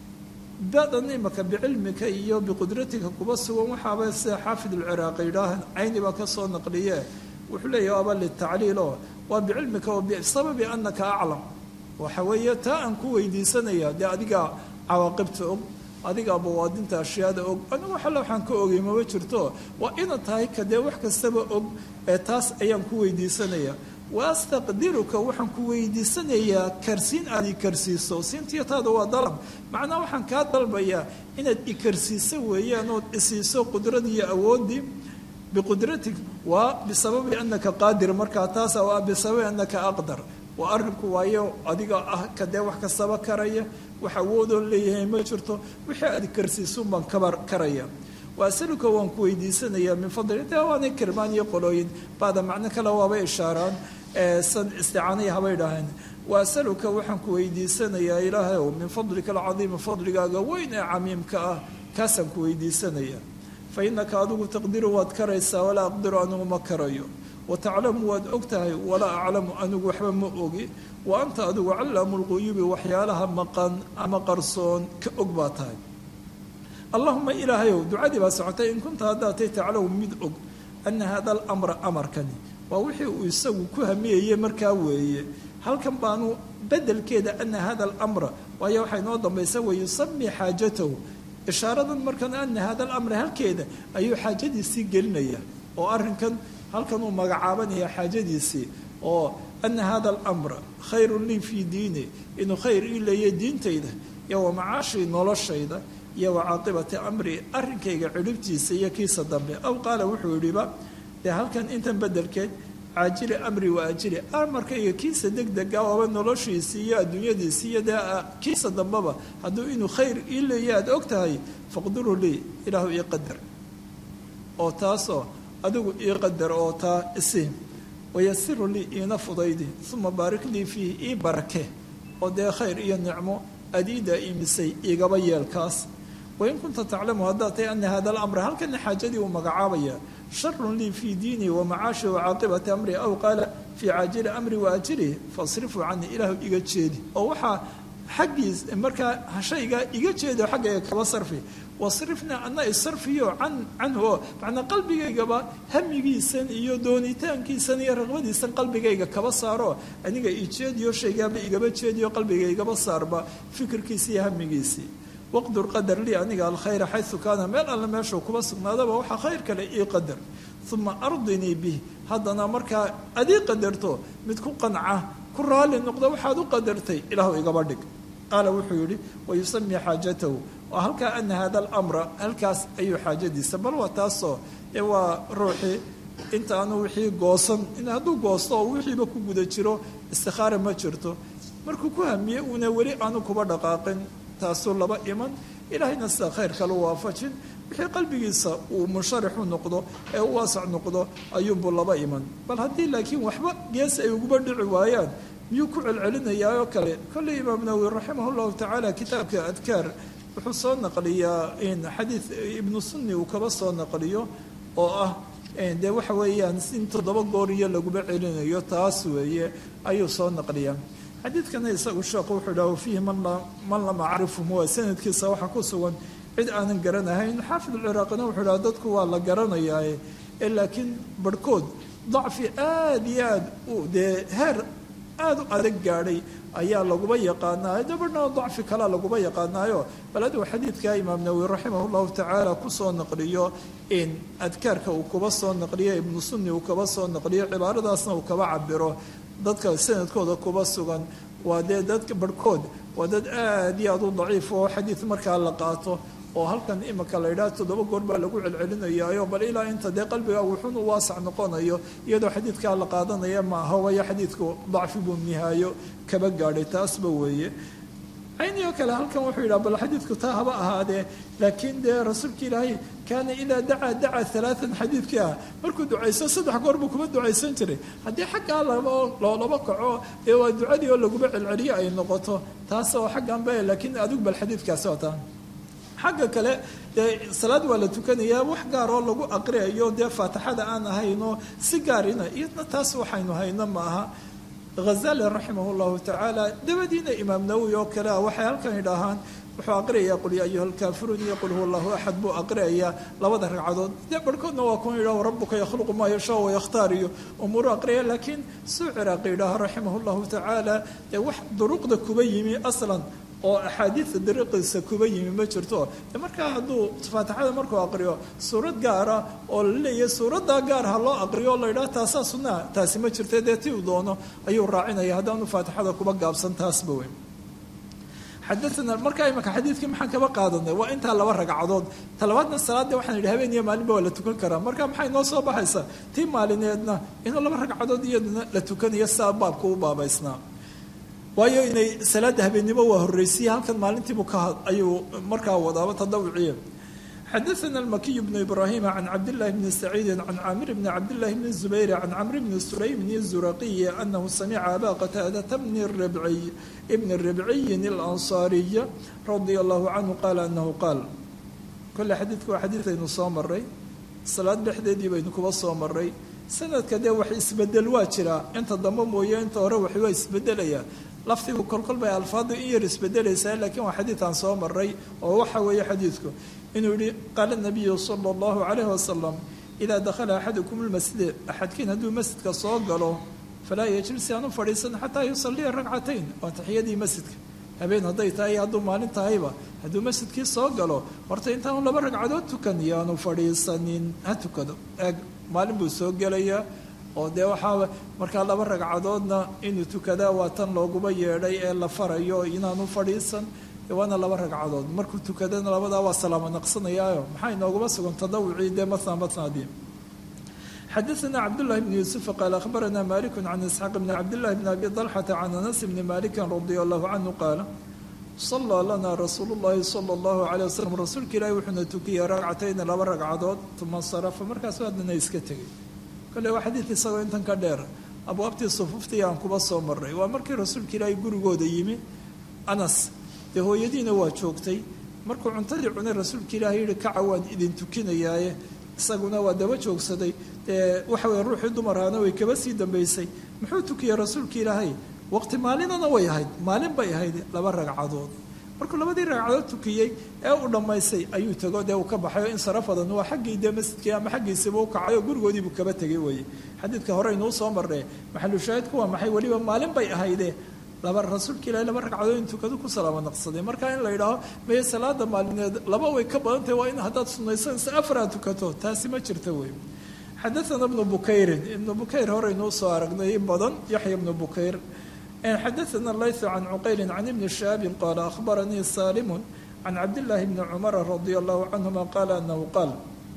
dadan imaka bicilmika iyo biqudratika kuba sugan waxaaba sida xaafid alciraaqi yidhaah cayni baa ka soo naqliye wuxuu leeyahy aba litacliil oo waa bicilmika oo bisababi anaka aclam waxa weeye taa aan ku weydiisanaya dee adigaa cawaaqibta og adigaa bawaadinta ashyaada og anigu waxale waxaan ka ogay mama jirto waa ina tahay ka dee wax kastaba og ee taas ayaan ku weydiisanaya waastaqdiruka waxaan ku weydiisanayaa karsiin aad i karsiiso siintiyataada waa dalab macnaa waxaan kaa dalbayaa inaad i karsiiso weeyaan ood isiiso qudradii iyo awooddii biqudratik waa bisababi anaka qaadir markaa taasa waa bisababi anaka aqdar waa arrinku waayo adiga ah kadee wax kastaba karaya wax awoodoo leeyahay ma jirto wixii aad karsiisun baan kabar karaya waasaluka waan ku weydiisanayaa min fadli dee waanay kirmaan iyo qolooyin baada macno kale waabay ishaaraan san isticaanaya habay dhaaheen waasaluka waxaan ku weydiisanayaa ilaahayow min fadlika alcadiimi fadligaaga weyn ee camiimka ah kaasaan ku weydiisanayaa fa innaka adigu taqdiru waad karaysaa walaa aqdiru anigu ma karayo wataclamu waad og tahay walaa aclamu anigu waxba ma ogi wa anta adigu callaamu lquyuubi waxyaalaha maqan ama qarsoon ka og baa tahay allahuma ilaahayow ducadii baa socotay in kunta haddaad tay taclamu mid og ana hada alamra amarkani waa wixii uu isagu ku hamiyayey markaa weeye halkan baanu bedelkeeda ana hada alamra waayo waxay noo dambaysa wayusami xaajatahu ishaaradan markan ana hada alamra halkeeda ayuu xaajadiisii gelinaya oo arrinkan halkan uu magacaabanaya xaajadiisii oo ana hada alamra khayrun lii fii diini inuu khayr ii leeya diintayda iyo wa macaashii noloshayda iyo wa caaqibati amri arrinkayga cidhibtiisa iyo kiisa dambe aw qaala wuxuu yidhiba dee halkan intan bedelkeed caajili amri wa ajili amarkayga kiisa degdega waaba noloshiisii iyo adduunyadiisii iyo dee kiisa dambeba hadduu inuu khayr ii leeya aad og tahay faqduru lii ilaahu ii qadar oo taasoo adigu ii qadar oo taa isiim wayasiru lii iina fudaydi uma baarik lii fiihi ii barake oo dee khayr iyo nicmo adiida imisay igaba yeelkaas wain kunta taclamu haddaad tahay ana hada alamra halkana xaajadii uu magacaabaya sharun lii fii diinii wa macaashi wa caaqibati amri aw qaala fii caajili amri wa ajili fasrifu canii ilaahu iga jeedi oo waxaa xaggiis markaa shaygaa iga jeedi oo xaggayga kaba sarfi wasrifna ana isarfiyo can canhu oo macnaa qalbigaygaba hamigiisan iyo doonitaankiisan iyo raqbadiisan qalbigayga kaba saaro aniga ijeediyo shaygaaba igaba jeediyo qalbigaygaba saarba fikirkiisi iyo hamigiisii waqdur qadar lii aniga alkhayra xayu kaana meel alle meeshuu kuba sugnaadaba waxaa khayr kale ii qadar uma ardinii bih haddana markaa adii qadarto mid ku qanca ku raali noqda waxaad u qadartay ilaahu igaba dhig qaala wuxuu yidhi wayusami xaajatahu waa halkaa ana hada alamra halkaas ayuu xaajadiisa bal waa taasoo ee waa ruuxii inta aanu wixii goosan hadduu goosto oo wixiiba ku guda jiro istikhaara ma jirto markuu ku hamiye uuna weli aanu kuba dhaqaaqin taasuu laba iman ilaahayna sida khayr kale u waafajin wixii qalbigiisa uu munsharixu noqdo ee u waasac noqdo ayuunbuu laba iman bal haddii laakiin waxba gees ay uguba dhici waayaan miyuu ku celcelinayaa oo kale kolley imaam nawowi raximah llahu tacaala kitaabka adkaar wuxuu soo naqliyaa in xadiid ibnu sunni uu kaba soo naqliyo oo ah dee waxa weeyaan in toddoba goor iyo laguba celinayo taas weeye ayuu soo naqliyaa xadiidkana isagu sheekhu wuxuu dhaha fiihi man man lam acrifhum waa sanadkiisa waxaa ku sugan cid aanan garanahayn xaafid alciraaqina wuxuu dhaha dadku waa la garanayaaye ee laakiin barhkood dacfi aada iyo aad u dee heer aada u adag gaadhay ayaa laguba yaqaanaayo dabadhna dacfi kalea laguba yaqaanaayo bal adigu xadiidka imaam nawowi raximah llahu tacaala kusoo naqliyo in adkaarka uu kuba soo naqliyo ibnu sunni uu kaba soo naqliyo cibaaradaasna uu kaba cabiro dadka sanadkooda kuba sugan waa dee dadka barhkood waa dad aada iyo aada u daciif oo xadiid markaa la qaato oo halkan imika la yidhaha toddoba goor baa lagu celcelinayaayo bal ilaa inta dee qalbiga wuxuun u waasac noqonayo iyadoo xadiidkaa la qaadanaya ma aha waayo xadiidku dacfi buu nihaayo kaba gaadhay taasba weeye aynio kale halkan wuxuu yidhaha bal xadiidku taa haba ahaadee laakiin dee rasuulka ilaahay kaana idaa dacaa dacaa alaaan xadiidkii ah markuu ducayso saddex goor buu kuma ducaysan jiray haddii xaggaa loolaba kaco ee waa ducadii oo laguba celceliyo ay noqoto taas oo xagganba laakiin adigu bal xadiidkaasi wataa xagga kale dee salaad waa la tukanayaa wax gaar oo lagu aqriayo dee faatixada aan ahayno si gaarina iyadna taas waxaynu hayno ma aha hazali raximah llahu tacaala dabadiina imaam nawowi oo kale ah waxay halkan idhaahaan wuxuu aqriyayaa qul yaa ayuha alkaafiruun iyo qul huwa allahu axad buu aqriyayaa labada ragcadood dee barhkoodna waa kun yidhaho rabbuka yakhluqu maa yashaa wayakhtaar iyo umuuru aqriya laakiin suu ciraaqi idhaaha raximah llahu tacaala dee wax duruqda kuba yimi aslan oo axaadiida dariiqiisa kuba yimi ma jirto markaa hadduu faatixada markuu aqriyo suurad gaara oo la leeyahay suuraddaa gaar ha loo aqriyo o la yidhaha taasaa sunnaha taasi ma jirta dee ti uu doono ayuu raacinaya haddaanu faatixada kuba gaabsan taasba weyn xadaana markaa imaka xadiidkii maxaan kaba qaadanay waa intaa laba ragcadood talabaadna salaada waxaan idhi habeen iyo maalinba waa la tukan karaa marka maxay noo soo baxaysaa tii maalineedna inuu laba ragcadood iyaduna la tukanayo saa baabka u baabaysnaa waayo inay salaada habeennimo waa horreysiye halkan maalintiibu ka ayuu markaa wadaaba tadawuciye xadaana almakiyu bnu ibraahima can cabdillahi bni saciidin can caamir bni cabdillahi bni zubayr can camri bni sulaymni zuraqiyi anahu samica abaa qataadata bni ribciy ibni ribciyin alansaariya radia allahu canhu qaala anahu qaal kole xadiidku waa xadiidaynu soo maray salaad dhexdeedii baynu kuba soo maray sanadka dee wax isbedel waa jiraa inta dambe mooye inta hore wax waa isbedelayaa laftigu kolkol bay alfaadu in yar isbedelaysaa laakiin waa xadiidaan soo maray oo waxa weeye xadiidku inuu yihi qaala nabiyu sala allahu calayhi wasalam idaa dakhala axadukum lmasjid axadkiin hadduu masjidka soo galo falaa yajlis aan u fadhiisan xataa yusalliya ragcatayn waa taxiyadii masjidka habeen hadday tahay hadduu maalin tahayba hadduu masjidkii soo galo horta intaanu laba ragcadood tukan yaanu fadhiisanin ha tukado eeg maalin buu soo gelayaa oo dee waxaa markaa laba ragcadoodna inuu tukadaa waa tan looguba yeedhay ee la farayo inaanu fadhiisan waana laba ragcadood markuu tukadana labadaa waa salaamo naqsanayaayo maxaa inooguma sugan tadawucii dee matna matnadii xadaana cabdullahi bni yuusufa qaala akhbarana maliku can isxaaq bni cabdillahi bni abi dalxata can anas bni malikin radia allahu canhu qaala sallaa lana rasuulu llahi sala allahu calay wasalam rasuulka ilaahi wuxuuna tukiyey ragcatayni laba ragcadood uma nsarafa markaasu haddana iska tegay kole waa xadiid isagoo intan ka dheer abwaabtii sufuuftii aan kuba soo maray waa markii rasuulka ilaahi gurigooda yimi anas dee hooyadiina waa joogtay markuu cuntadii cunay rasuulka ilaahi yihi kaca waan idin tukinayaaye isaguna waa daba joogsaday dee waxa weye ruuxii dumaraana way kaba sii dambaysay muxuu tukiyey rasuulka ilaahay waqti maalinana way ahayd maalin bay ahayd laba ragcadood markuu labadii ragcadood tukiyey ee uu dhammaystay ayuu tago dee uu ka baxayo in sarafadan waa xaggii dee masjidkii ama xaggiisiiba u kacayo gurigoodiibuu kaba tegay weeye xadiidka hore aynuu soo marnee maxalushaahidku waa maxay weliba maalin bay ahayde laba rasuulka ilaahi laba ragcadood in tukadu ku salaamo naqsaday marka in la yidhaaho maye salaada maalineed laba way ka badantahay waa in haddaad sunaysanaysa afar aad tukato taasi ma jirta wey xadaana ibnu bukayrin ibnu bukayr horeynuu soo aragnay in badan yaxya ibnu bukayr xadaana laythu can cuqayli can ibni shahaabin qaala akhbaranii saalimu can cabdillaahi bni cumara radia allahu canhuma qaala anahu qaal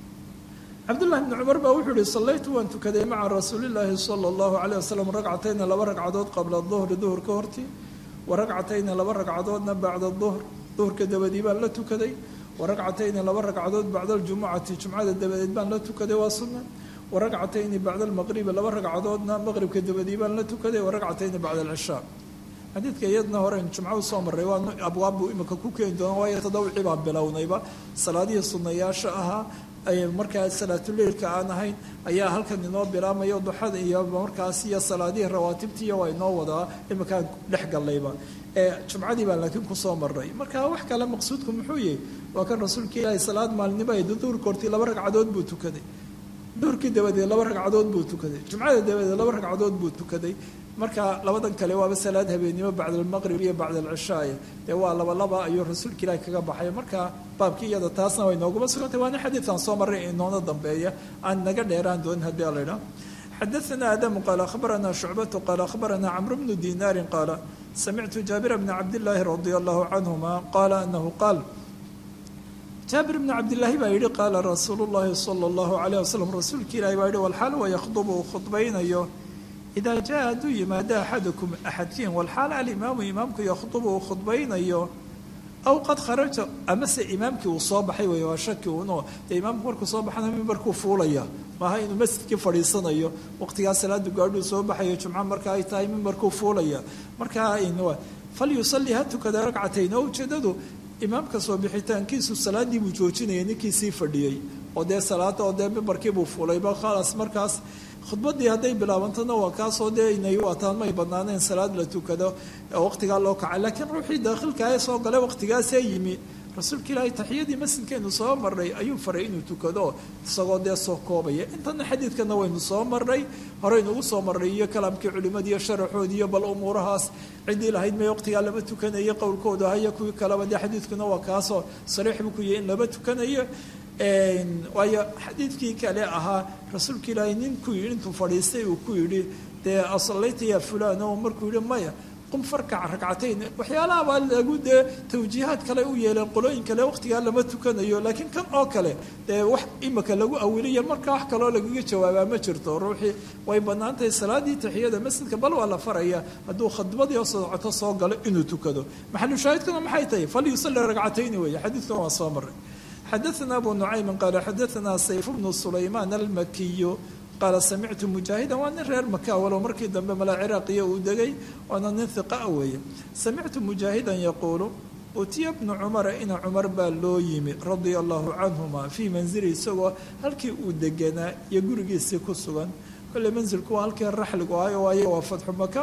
cabdullahi bni cumar baa wuxuu yihi sallaytu waan tukaday maca rasuulillaahi sala allahu calayh wasalam ragcatayna laba ragcadood qabla duhri duhurka hortii wa ragcatayna laba ragcadoodna bacda duhr duhurka dabadii baan la tukaday wa ragcatayni laba ragcadood bacda aljumucati jumcada dabadeed baan la tukaday waa sunna wa ragcatayni bacda almaqribi laba ragcadoodna maqribka dabadii baan la tukaday wa ragcatayni bacda alcishaa xadiidka iyadna horeyn jumco usoo maray waa abwaab buu imika ku keeni doona waayo tadawucii baan bilownayba salaadihii sunnayaasha ahaa markaa salaatuleilka aan ahayn ayaa halkan inoo bilaamayo duxada iyo markaas iyo salaadihii rawaatibtiiyo waa inoo wadaa iminkaan dhex gallayba jumcadii baan laakiin kusoo maray marka wax kale maqsuudku muxuu yahay waa kan rasuulka ilaahi salaad maalinimo ay duhurka hortii laba ragcadood buu tukaday duhurkii dabadeed laba ragcadood buu tukaday jumcada dabadeed laba ragcadood buu tukaday marka labadan kale waaba salaad habeennimo bacda almaqrib iyo bacda alcishaay dee waa laba laba ayuu rasuulka ilaahi kaga baxay marka baabkii iyada taasna way nooguma sugantay waana xadiidkan soo maray inoona dambeeya aan naga dheeraan doonin haddii ala idhaa xadaana aadamu qaala akhbarana shucbatu qaala akhbarana camru bnu dinaarin qaala samictu jaabira bna cabdillaahi radia allahu canhuma qaala anahu qaal jaabir bni cabdillaahi baa yidhi qaala rasuulu llaahi sala allahu calayh wasalam rasuulka ilaahi baa yidhi walxaal wa yakhdubu uu khudbaynayo idaa jaa hadduu yimaado axadukum axadkiin walxaal alimaamu imaamku yakhdubu uu khudbaynayo aw qad kharaja amase imaamkii uu soo baxay wey waa shaki uno dee imaamku markuu soo baxana mimbarkuu fuulaya maaha inuu masjidkii fadhiisanayo waqtigaa salaadu gaadhuu soo baxayo jumco marka ay tahay mimbarkuu fuulaya markaa falyusalli ha tukada ragcatayn oo ujeedadu imaamka soo bixitaankiisu salaadii buu joojinaya ninkii sii fadhiyey oo dee salaada oo dee mimbarkiibuu fuulayba khalaas markaas khudbadii hadday bilaabantona waa kaasoo dee inay waataan may banaaneen salaad la tukado waqtigaa loo kaca laakiin ruuxii daakhilka ee soo galay waqtigaasee yimi rasuulka ilaahay taxiyadii masjidkeenu soo marray ayuu faray inuu tukado isagoo dee soo koobaya intana xadiidkana waynu soo marray horeynuugu soo marray iyo kalaamkii culimadii iyo sharaxoodii iyo bal umuurahaas ciddii lahayd may waqtigaa lama tukanayo qowlkooda haya kuwii kaleba dee xadiidkuna waa kaasoo sariix buu ku yahay in lama tukanayo waayo xadiidkii kale ahaa rasuulka ilaahay ninkuu yidhi intuu fadhiistay uu ku yidhi dee asallayta yaa fulaan oo markuu yidhi maya qum farkac ragcatayn waxyaalaha baa lagu dee tawjiihaad kale u yeeleen qolooyin kale waqtigaa lama tukanayo laakiin kan oo kale dee wax imika lagu awiliyo marka wax kaloo lagaga jawaabaa ma jirto ruuxii way bannaantahay salaadii taxiyada masjidka bal waa la faraya hadduu khadbadii oo socoto soo galo inuu tukado maxalu shaahidkuna maxay tahay falyusalli ragcatayn weeye xadiidkan waa soo maray xadaثna abu nucaym qaala xadaثna sayf bnu sulaymaan almakiyu qaala samictu mujaahidan waa nin reer maka walow markii dambe mala ciraaqiya uu degay waana nin hiqa weeye samictu mujaahidan yaquulu utiya bnu cumara ina cumar baa loo yimi radia allahu canhuma fii manzili isagoo halkii uu deganaa iyo gurigiisii ku sugan kolley manzilku waa halkii raxligu ahayo waayo waa fatxu maka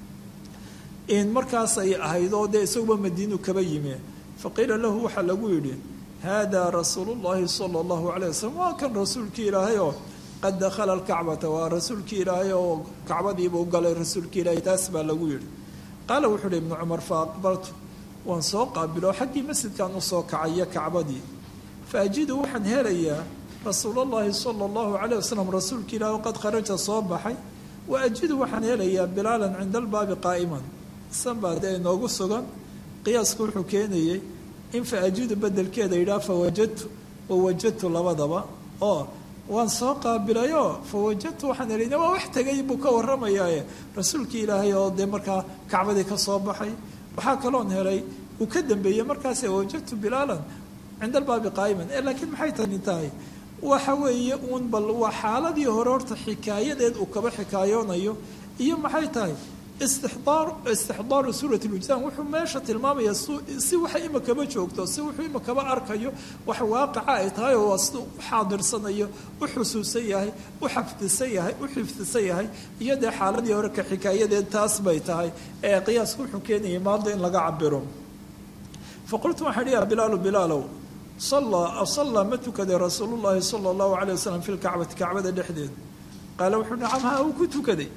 in markaas ay ahayd oo dee isaguba madiinu kaba yimi faqiila lahu waxaa lagu yidhi hada rasuulu llahi sala allahu alayh wasalam waa kan rasuulkii ilaahay oo qad dakhala alkacbata waa rasuulkii ilaahay oo kacbadiibuu galay rasuulkii ilaahay taas baa lagu yidhi qaala wuxuu uhi ibnu cumar fa aqbaltu waan soo qaabilo xaggii masjidkan usoo kacaya kacbadii fa ajidu waxaan helayaa rasuul allahi sala allahu calayh wasalam rasuulka ilaah oo qad kharaja soo baxay wa ajidu waxaan helayaa bilaalan cinda albaabi qaa'iman san baa dee inoogu sugan qiyaasku wuxuu keenayey in fa ajidu bedelkeeda yidhaha fawajadtu wawajadtu labadaba oo waan soo qaabilayoo fawajadtu waxaan helay waa wax tegay buu ka warramayaaye rasuulkii ilaahay oo dee markaa kacbadii ka soo baxay waxaa kaloon helay uu ka dambeeyey markaas wajadtu bilaalan cinda albaabi qaa'iman ee laakiin maxay tani tahay waxa weeye uun bal waa xaaladii hore horta xikaayadeed uu kaba xikaayoonayo iyo maxay tahay istixdaar istixdaaru suurat lwijsaan wuxuu meesha tilmaamaya si waxa imakaba joogto si wuxuu imakaba arkayo wax waaqaca ay tahay oo waa sida u xaadirsanayo u xusuusan yahay u xafdisan yahay u xifdisan yahay iyo dee xaaladii hore ka xikaayadeed taas bay tahay ee qiyaasku wuxuu keenayay maanta in laga cabiro faqultu waxaan idhi ya bilaalu bilaalow sallaa sallaa ma tukaday rasuulu llahi sala allahu calayh wasalam fi lkacbati kacbada dhexdeeda qaala wuxuu nacam ha uu ku tukaday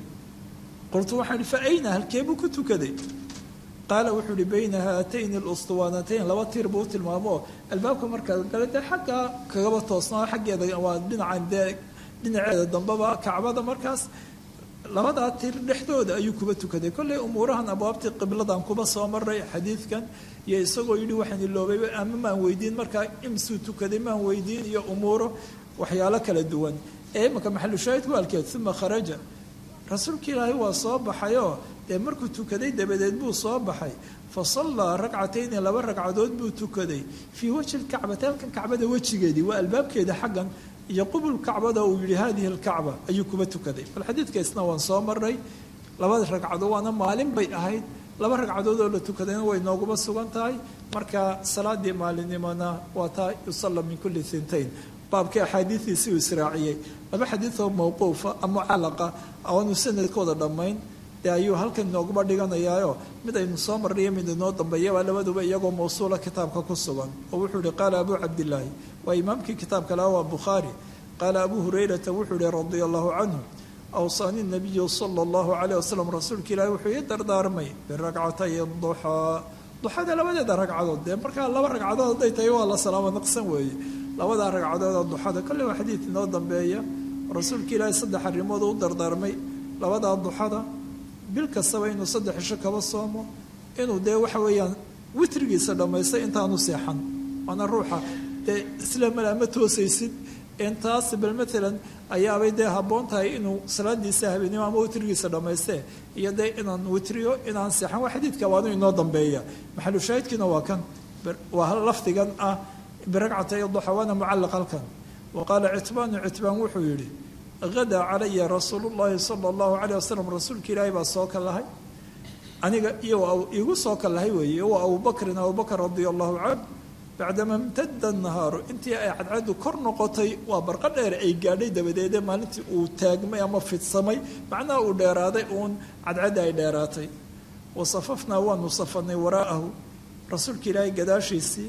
qultu waxaan ihi fa ayna halkeebuu ku tukaday qaala wuxuu ihi bayna haatayni alustuwaanatayn laba tiir buu u tilmaamo albaabka markaad gala dee xaggaa kagaba toosnaa xaggeeda waa dhinacan dee dhinaceeda dambeba kacbada markaas labadaa tiir dhexdooda ayuu kuba tukaday kolley umuurahan abwaabtii qibladan kuba soo maray xadiidkan iyo isagoo yidhi waxaan iloobayba ama maan weydiin markaa imsuu tukaday maan weydiin iyo umuuro waxyaalo kala duwan ee imanka maxalu shaahidku halkeed uma kharaja rasuulka ilaahay waa soo baxayoo dee markuu tukaday dabadeed buu soo baxay fa sallaa ragcatayni laba ragcadood buu tukaday fii wajhi lkacbati halkan kacbada wejigeedii waa albaabkeeda xaggan iyo qubul kacbada uu yihi hadihi alkacba ayuu kuba tukaday bal xadiidkaisna waan soo maray labada ragcadood waana maalin bay ahayd laba ragcadood oo la tukadayna way nooguba sugan tahay marka salaadii maalinimona waa taa yusalla min kulli hintayn baabkii axaadiidiisii uu israaciyey laba xadiidoo mawquufa ama calaqa aanu sanadkooda dhammayn dee ayuu halkan nooguba dhiganayaayo mid aynu soo marnayo mid inoo dambeeyabaa labaduba iyagoo mawsuula kitaabka ku sugan oo wuxuu ihi qaala abuu cabdillaahi waa imaamkii kitaabka laha waa bukhaari qaala abuu hurayrata wuxuu ihi radia allahu canhu awsaani nabiyu sala allahu calayh wasalam rasuulka ilaahi wuxuu ii dardaarmay biragcatay duxaa duxada labadeeda ragcadood dee markaa laba ragcadood hadday tahay waa la salaamo naqsan weeye labadaa ragcadood duxada kolley waa xadiid inoo dambeeya rasuulka ilaahay saddex arrimood u dardaarmay labadaa duxada bil kastaba inuu saddex isho kaba soomo inuu dee waxa weeyaan witrigiisa dhammaystay intaanu seexan waana ruuxa dee isla malaama toosaysid intaas bal maalan ayaabay dee habboon tahay inuu salaadiisa habeenimo ama witrigiisa dhammaystee iyo dee inaan witriyo inaan seexan waa xadiidka waanu inoo dambeeya maxalu shaahidkiina waa kan waa lafdigan ah biragcatay duxa waana mucallaq halkan wa qaala citbaanu citbaan wuxuu yidhi hadaa calaya rasuulu llahi sala allahu calayh wasalam rasuulka ilaahay baa soo kallahay aniga iyo igu soo kallahay weeye waa abubakrin abubakr radia allahu canhu bacdama imtada nahaaru intii ay cadcadu kor noqotay waa barqa dheer ay gaadhay dabadeedee maalintii uu taagmay ama fidsamay macnaha uu dheeraaday uun cadcadda ay dheeraatay wasafafnaa waanu safanay waraa'ahu rasuulka ilaahay gadaashiisii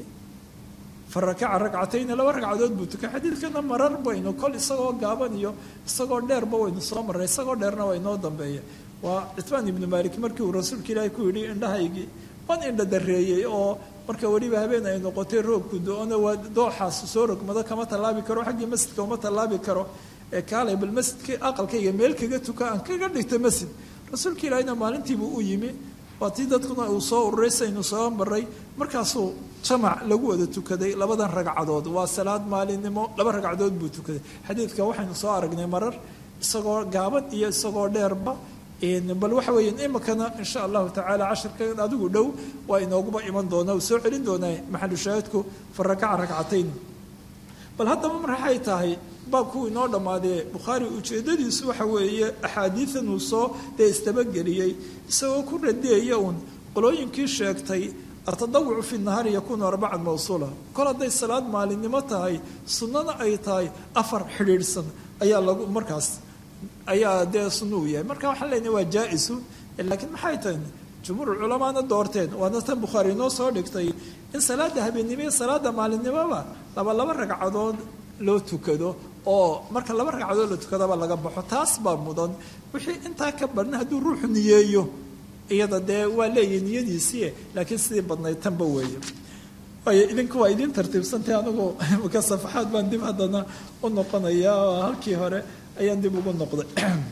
farakaca ragcatayni laba ragcadood buu tukay xadiidkana marar baynu kol isagoo gaaban iyo isagoo dheerba waynu soo marray isagoo dheerna waa inoo dambeeya waa citbaan ibnu maalik markii uu rasuulka ilaahay ku yidhi indhahaygii waan indha dareeyey oo marka weliba habeen ay noqotay roobku do-ona waa dooxaas soo rogmado kama tallaabi karo xaggii masjidka uma tallaabi karo ee kaalay bal masjidkii aqalkayga meel kaga tuka aan kaga dhigta masjid rasuulka ilaahayna maalintiibuu u yimi waa tii dadkuna uu soo ururay saynu soo maray markaasuu jamac lagu wada tukaday labadan ragcadood waa salaad maalinimo laba ragcadood buu tukaday xadiidka waxaynu soo aragnay marar isagoo gaaban iyo isagoo dheerba bal waxa weeye imikana insha allahu tacaala casharka adigu dhow waa inooguba iman doona uu soo celin doonaa maxalu shaahidku fa rakaca ragcatayn bal haddaba mar waxay tahay baabkuu inoo dhammaadee bukhaari ujeeddadiisu waxa weeye axaadiidan uu soo dee istabageliyey isagoo ku radiyaya uun qolooyinkii sheegtay atadawucu fi nahaari yakuunu arbacan mawsuula kol hadday salaad maalinimo tahay sunnana ay tahay afar xidhiidhsan ayaa lagu markaas ayaa dee sunno u yahay marka waxaan leenahay waa jaa-isu laakiin maxay tahay jumhuur culamaana doorteen waana tan bukhaari inoo soo dhigtay in salaada habeennimo iyo salaada maalinimoba laba laba ragcadood loo tukado oo marka laba ragcadood la tukadaba laga baxo taas baa mudan wixii intaa ka badna hadduu ruuxu niyeeyo iyada dee waa leeyahay niyadiisii laakiin sidii badnayd tanba weeye waayo idinku waa idiin tartiibsantay anigu maka safaxaad baan dib haddana u noqonaya halkii hore ayaan dib ugu noqday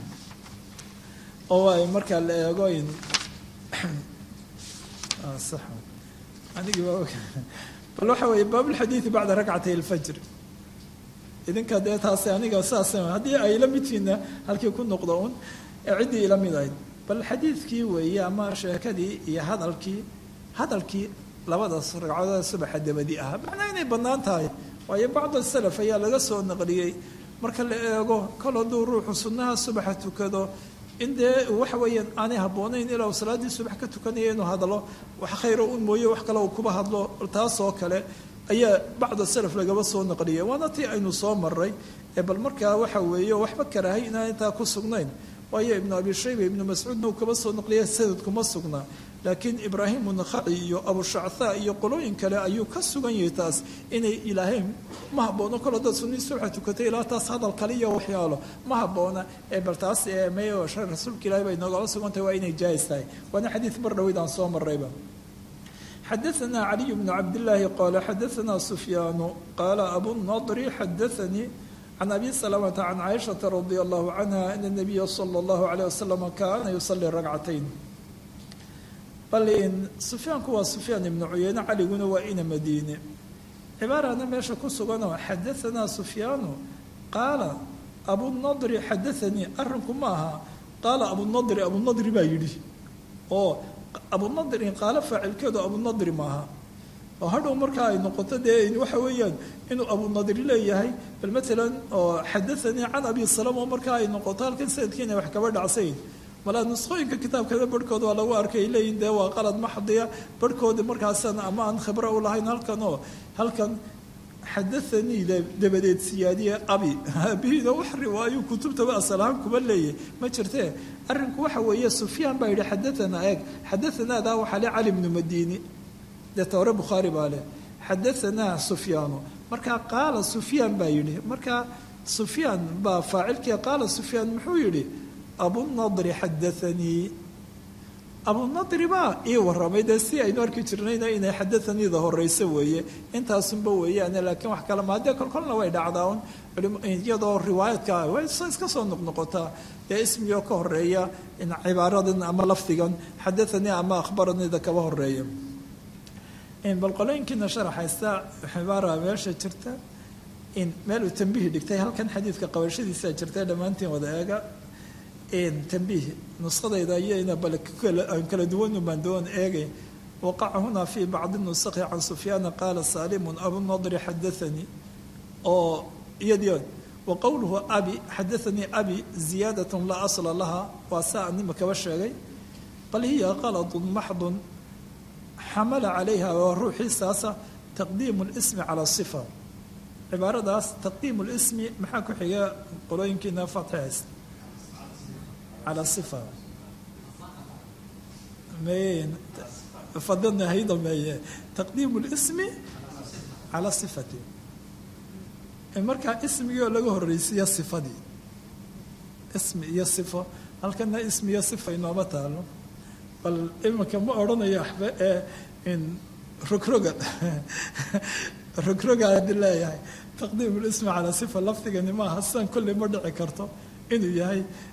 oo ay markaa la eego in صح anigi bal waxa weeye baab alxadiid bacda rakcatay alfajr idinka dee taasi aniga saas haddii ay la midtiina halkii ku noqdo un ciddii ila mid ahayd bal xadiidkii weeye ama sheekadii iyo hadalkii hadalkii labadaas ragcadood subaxa dabadi ahaa macnaa inay bannaan tahay waayo bacd salaf ayaa laga soo naqliyey marka la eego kol hadduu ruuxu sunnaha subaxa tukado in dee waxa weeyaan aanay habboonayn ilaa uu salaaddii subax ka tukanaya inuu hadlo wax khayro un mooye wax kale uu kuba hadlo taasoo kale ayaa bacda salaf lagaba soo naqliyay waana tii aynu soo maray ee bal markaa waxa weeye waxba karaahay inaan intaa ku sugnayn waayo ibnu abi shayba ibnu mascuudna uu kaba soo naqliyay sanadkuma sugnaa laakiin ibraahim unakhaci iyo abushacthaa iyo qolooyin kale ayuu ka sugan yahay taas inay ilaahay ma haboono kol haddaad sunnii subaxa tukatay ilaa taas hadal kale iyo waxyaalo ma habboona ee bal taas may rasuulka ilahay bay noogala sugantahay waa inay jaais tahay waana xadiid mar dhaweyd aan soo marayba xadaثna caliy bnu cabdillaahi qaala xadaثna sufyaanu qaala abunadri xadaثanii can abi salamata can caaishata radia allahu canha ana nabiya sala allahu alayh wasalam kaana yusalii ragcatayn bal in sufyaanku waa sufyaan ibnu cuyeyne caliguna waa ina madiine cibaarana meesha ku suganoo xadaanaa sufyaanu qaala abunadri xadaanii arinku ma aha qaala abunadri abunadri baa yidhi oo abunadrin qaalo faacilkeedu abunadri maaha oo hadhow markaa ay noqoto dee waxa weeyaan inuu abunadri leeyahay bal maalan oo xadaanii can abi salama markaa ay noqoto halkan sanadkiina wax kaba dhacsayn malaa nusqooyinka kitaabkada barhkooda waa lagu arkay leeyihin dee waa qalad maxdiya barhkoodi markaasana ama aan khibro u lahayn halkan oo halkan xadaanii dabadeed siyaadiye abi abihiina wax riwaayo kutubtaba asalahaan kuma leeyahy ma jirtee arrinku waxa weeye sufyaan baa yidhi xadaanaa eeg xadaanaadaa waxaa le cali bnu madiini dee towre bukhaari baa leh xadaanaa sufyaanu markaa qaala sufyaan baa yidhi markaa sufyaan baa faacilkii qaala sufyaan muxuu yidhi abunadri xadaanii abunadri baa ii waramay dee si aynu arki jirnayna inay xadaaniida horeyso weeye intaasunba weeyaane laakiin wax kale maadee kolkolna way dhacdaa un iyadoo riwaayadka way iska soo noqnoqotaa dee ismigoo ka horeeya in cibaaradan ama lafdigan xadaanii ama akhbaranida kaba horeeya bal qolooyinkiina sharaxaysta cibaara meesha jirta in meel uu tambihi dhigtay halkan xadiidka qabashadiisa jirta dhammaantiin wada eega تنبيه نسخة إذا ينا بل كلا دون من دون إيجي وقع هنا في بعض النسخ عن سفيان قال سالم أبو النضر حدثني أو يديون وقوله أبي حدثني أبي زيادة لا أصل لها وساء نمك وشغي بل هي غلط محض حمل عليها وروحي ساسة تقديم الاسم على الصفة عبارة داس تقديم الاسم محاكو حياء قولوا يمكن فتح اسم على الصفة مين فضلنا أيضا تقديم الاسم على صفته المركع اسم يقول له الرئيسية الصفة دي اسم هي الصفة هل كان اسم هي صفة إنه بتعلم بل إما كان مؤرنا يا أحباب إن ركرجة ركرجة عبد الله يعني تقديم الاسم على صفة لفظ يعني ما حسن كل مرة ذكرته إنه يهي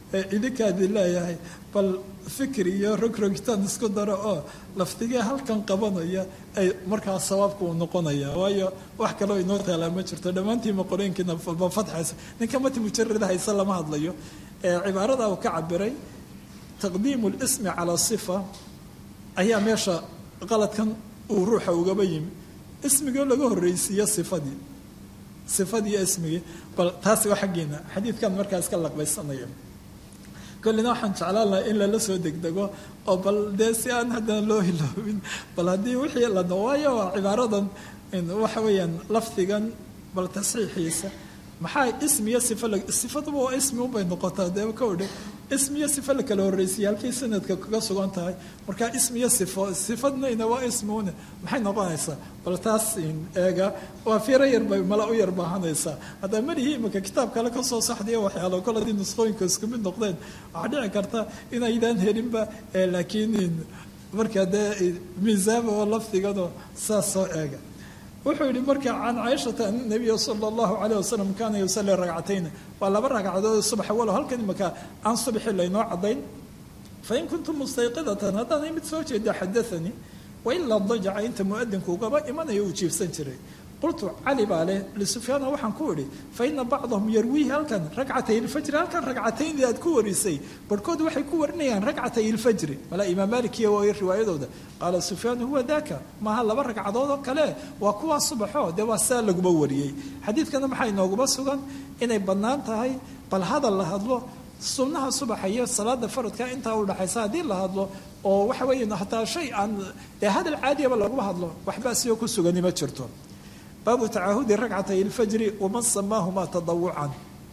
idinkaadi leeyahay bal fikri iyo rogrogitaan isku daro oo laftigee halkan qabanaya ay markaa sawaabka uu noqonaya waayo wax kaloo inoo taalaa ma jirto dhammaantiima qoreenkiina ba fadxaysa ninka mati mujarada haysa lama hadlayo cibaarada uu ka cabiray taqdiimu lismi calaa sifa ayaa meesha qaladkan uu ruuxa ugaba yimi ismigoo laga horreysiiyo sifadii sifadii ismigii bal taasi waa xaggeena xadiidkan markaa iska laqbaysanaya kollina waxaan jeclaan lahaa in lala soo degdego oo bal dee si aan haddana loo hiloobin bal haddii wixii la dawaayo waa cibaaradan waxa weeyaan lafdigan bal tasxiixiisa maxaa ismiyo sifa sifaduba waa ismi unbay noqotaa dee ka odhe ismiyo sifa la kala horreysiiya halkii sanadka kaga sugan tahay markaa ismiyo sifo sifadnayna waa ismiune maxay noqonaysaa bal taas eega waa fiiro yar bay mala u yar baahanaysaa haddaa malihii imika kitaab kale ka soo saxdiya waxyaalo kol haddii nusqooyinka isku mid noqdeen waxaa dhici karta inaydaan helinba laakiin markaa dee miisaaba oo lafdiganoo saas soo eega wuxuu yihi marka can caaishata an nabiya sala allahu calayh wasalam kaana yusalli ragcatayn waa laba ragcadood subax walow halkan imaka aan subaxi laynoo caddayn fain kuntum mustayqidatan haddaan mid soo jeeda xadaanii wailaa dajaca inta muadinku ugaba imanayo uu jiifsan jiray qultu cali baa leh lisufyaana waxaan ku idhi faina bacdahum yarwiihi halkan ragcatay ilfajri halkan ragcataynii aad ku warisay barhkood waxay ku warinayaan ragcatay ilfajri malaa imaam maalikiya waayo riwaayadooda qaala sufyaanu huwa daaka maaha laba ragcadood oo kale waa kuwaa subaxo dee waa saa laguma wariyey xadiidkana maxaa inooguma sugan inay bannaan tahay bal hadal la hadlo sunnaha subaxa iyo salaada faradka intaa udhaxaysa haddii la hadlo oo waxa weeye hataa shay aan dee hadal caadiyaba laguma hadlo waxba sidoo ku sugani ma jirto baabu tacaahudi ragcatay ilfajri waman samaahumaa tadawucan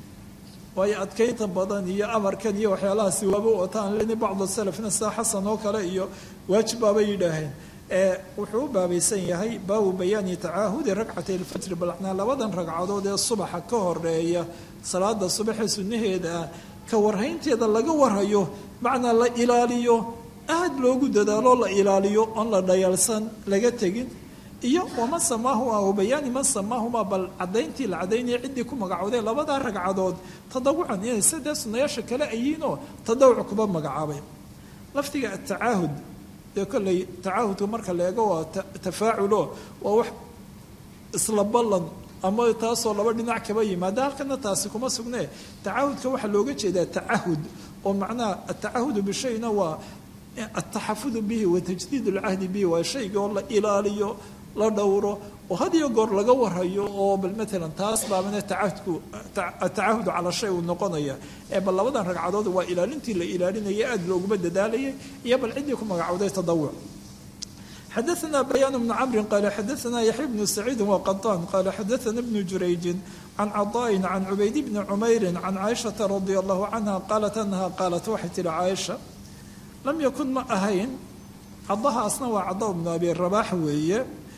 waayo adkaynta badan iyo amarkan iyo waxyaalahaasi waaba wataan lini bacdu salafna sida xasan oo kale iyo waajib baabay yidhaaheen wuxuu u baabaysan yahay baabu bayaani tacaahudi ragcatay ilfajri balacnaa labadan ragcadood ee subaxa ka horeeya salaada subaxee sunnaheeda ah ka warhaynteeda laga warhayo macnaa la ilaaliyo aada loogu dadaalo la ilaaliyo oon la dhayalsan laga tegin iyo waman samaahuma o bayaani man samaahuma bal cadayntii la cadaynaya ciddii ku magacooday labadaa ragcadood tadawucan inay sidee sunayaasha kale ayiinoo tadawuc kuba magacaabay lafdiga atacaahud dee kolley tacaahudka marka la eego waa tafaaculo waa wax isla ballan ama taasoo laba dhinac kaba yimaada halkana taasi kuma sugnee tacaahudka waxaa looga jeedaa tacahud oo macnaha atacahudu bishayna waa ataxafudu bihi wa tajdiid alcahdi bihi waa shayga oo la ilaaliyo la dhowro oo had iyo goor laga warhayo oo bal maalan taas baabana tacahudku atacahud calaa shay uu noqonaya ee bal labadan ragcadood waa ilaalintii la ilaalinaya aada looguma dadaalayay iyo bal ciddii ku magacowday tadawuc xadaثna bayaan bnu camri qaala xadaثna yaxya bnu saciidi waqaطaan qaala xadaثna bnu jurayji can caطaaءin can cubayd bni cumayri can caaishaةa radia allahu canha qaalat anaha qaalat waxay tihi caaisha lam yakun ma ahayn cadahaasna waa cada bnu abi rabaax weeye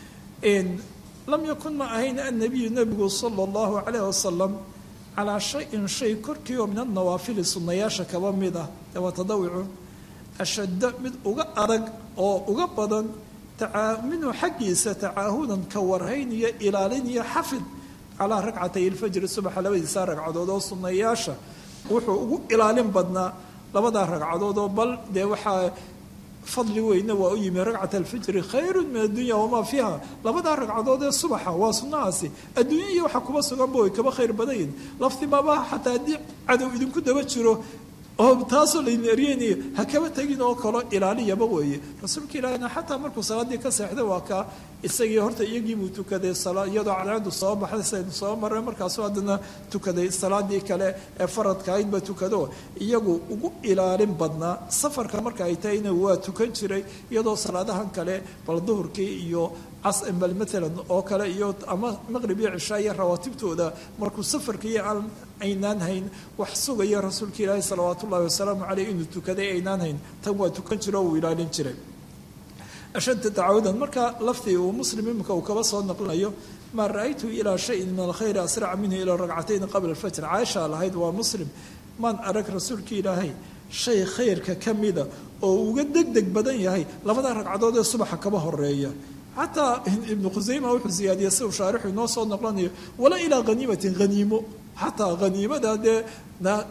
lam yakun ma ahayn annabiyu nebigu sala allahu calayh wasalam calaa shayin shay korkii oo min annawaafili sunnayaasha kaba mid ah ee waa tadawicu ashadda mid uga adag oo uga badan minhu xaggiisa tacaahudan ka warhayn iyo ilaalin iyo xafid calaa ragcatay ilfajri subaxa labadiisa ragcadood oo sunnayaasha wuxuu ugu ilaalin badnaa labadaa ragcadood oo bal dee waxaa fadli weyne waa u yimi ragcat alfajri khayru min addunya wamaa fiiha labadaa ragcadood ee subaxa waa sunnahaasi adduunya iyo waxa kuba suganba way kaba khayr badanyihin lafti baabaha xataa haddii cadow idinku daba jiro oo taasoo laydin eryeynayo ha kaba tegin oo kalo ilaaliyaba weeye rasuulka ilaahina xataa markuu salaaddii ka seexday waa kaa isagii horta iyagiibuu tukaday iyadoo cadceedu soo baxday saynu soo marray markaasuu haddana tukaday salaadii kale ee faradka aydba tukado iyagu ugu ilaalin badnaa safarka marka ay tahayna waa tukan jiray iyadoo salaadahan kale bal duhurkii iyo bal maalan oo kale iyo ama maqrib iyo cishaa iyo rawaatibtooda markuu safarka iyo aan aynaan hayn wax sugaya rasuulka ilaahi salawaat ullahi wasalaamu caleyh inuu tukaday aynaan hayn tan waa tukan jiro uu ilaalin jiray ashadda tacawudan marka laftii uu muslim imika uu kaba soo naqlinayo maa ra-aytu ilaa shayin min alkhayri asraca minhu ilaa ragcatayn qabla alfajr caaisha lahayd waa muslim maan arag rasuulka ilaahay shay khayrka ka mida oo uga deg deg badan yahay labada ragcadood ee subaxa kaba horeeya xataa ibnu khusayma wuxuu siyaadiyey si uu shaarixu inoo soo noqonayo wala ilaa haniimatin haniimo xataa haniimada dee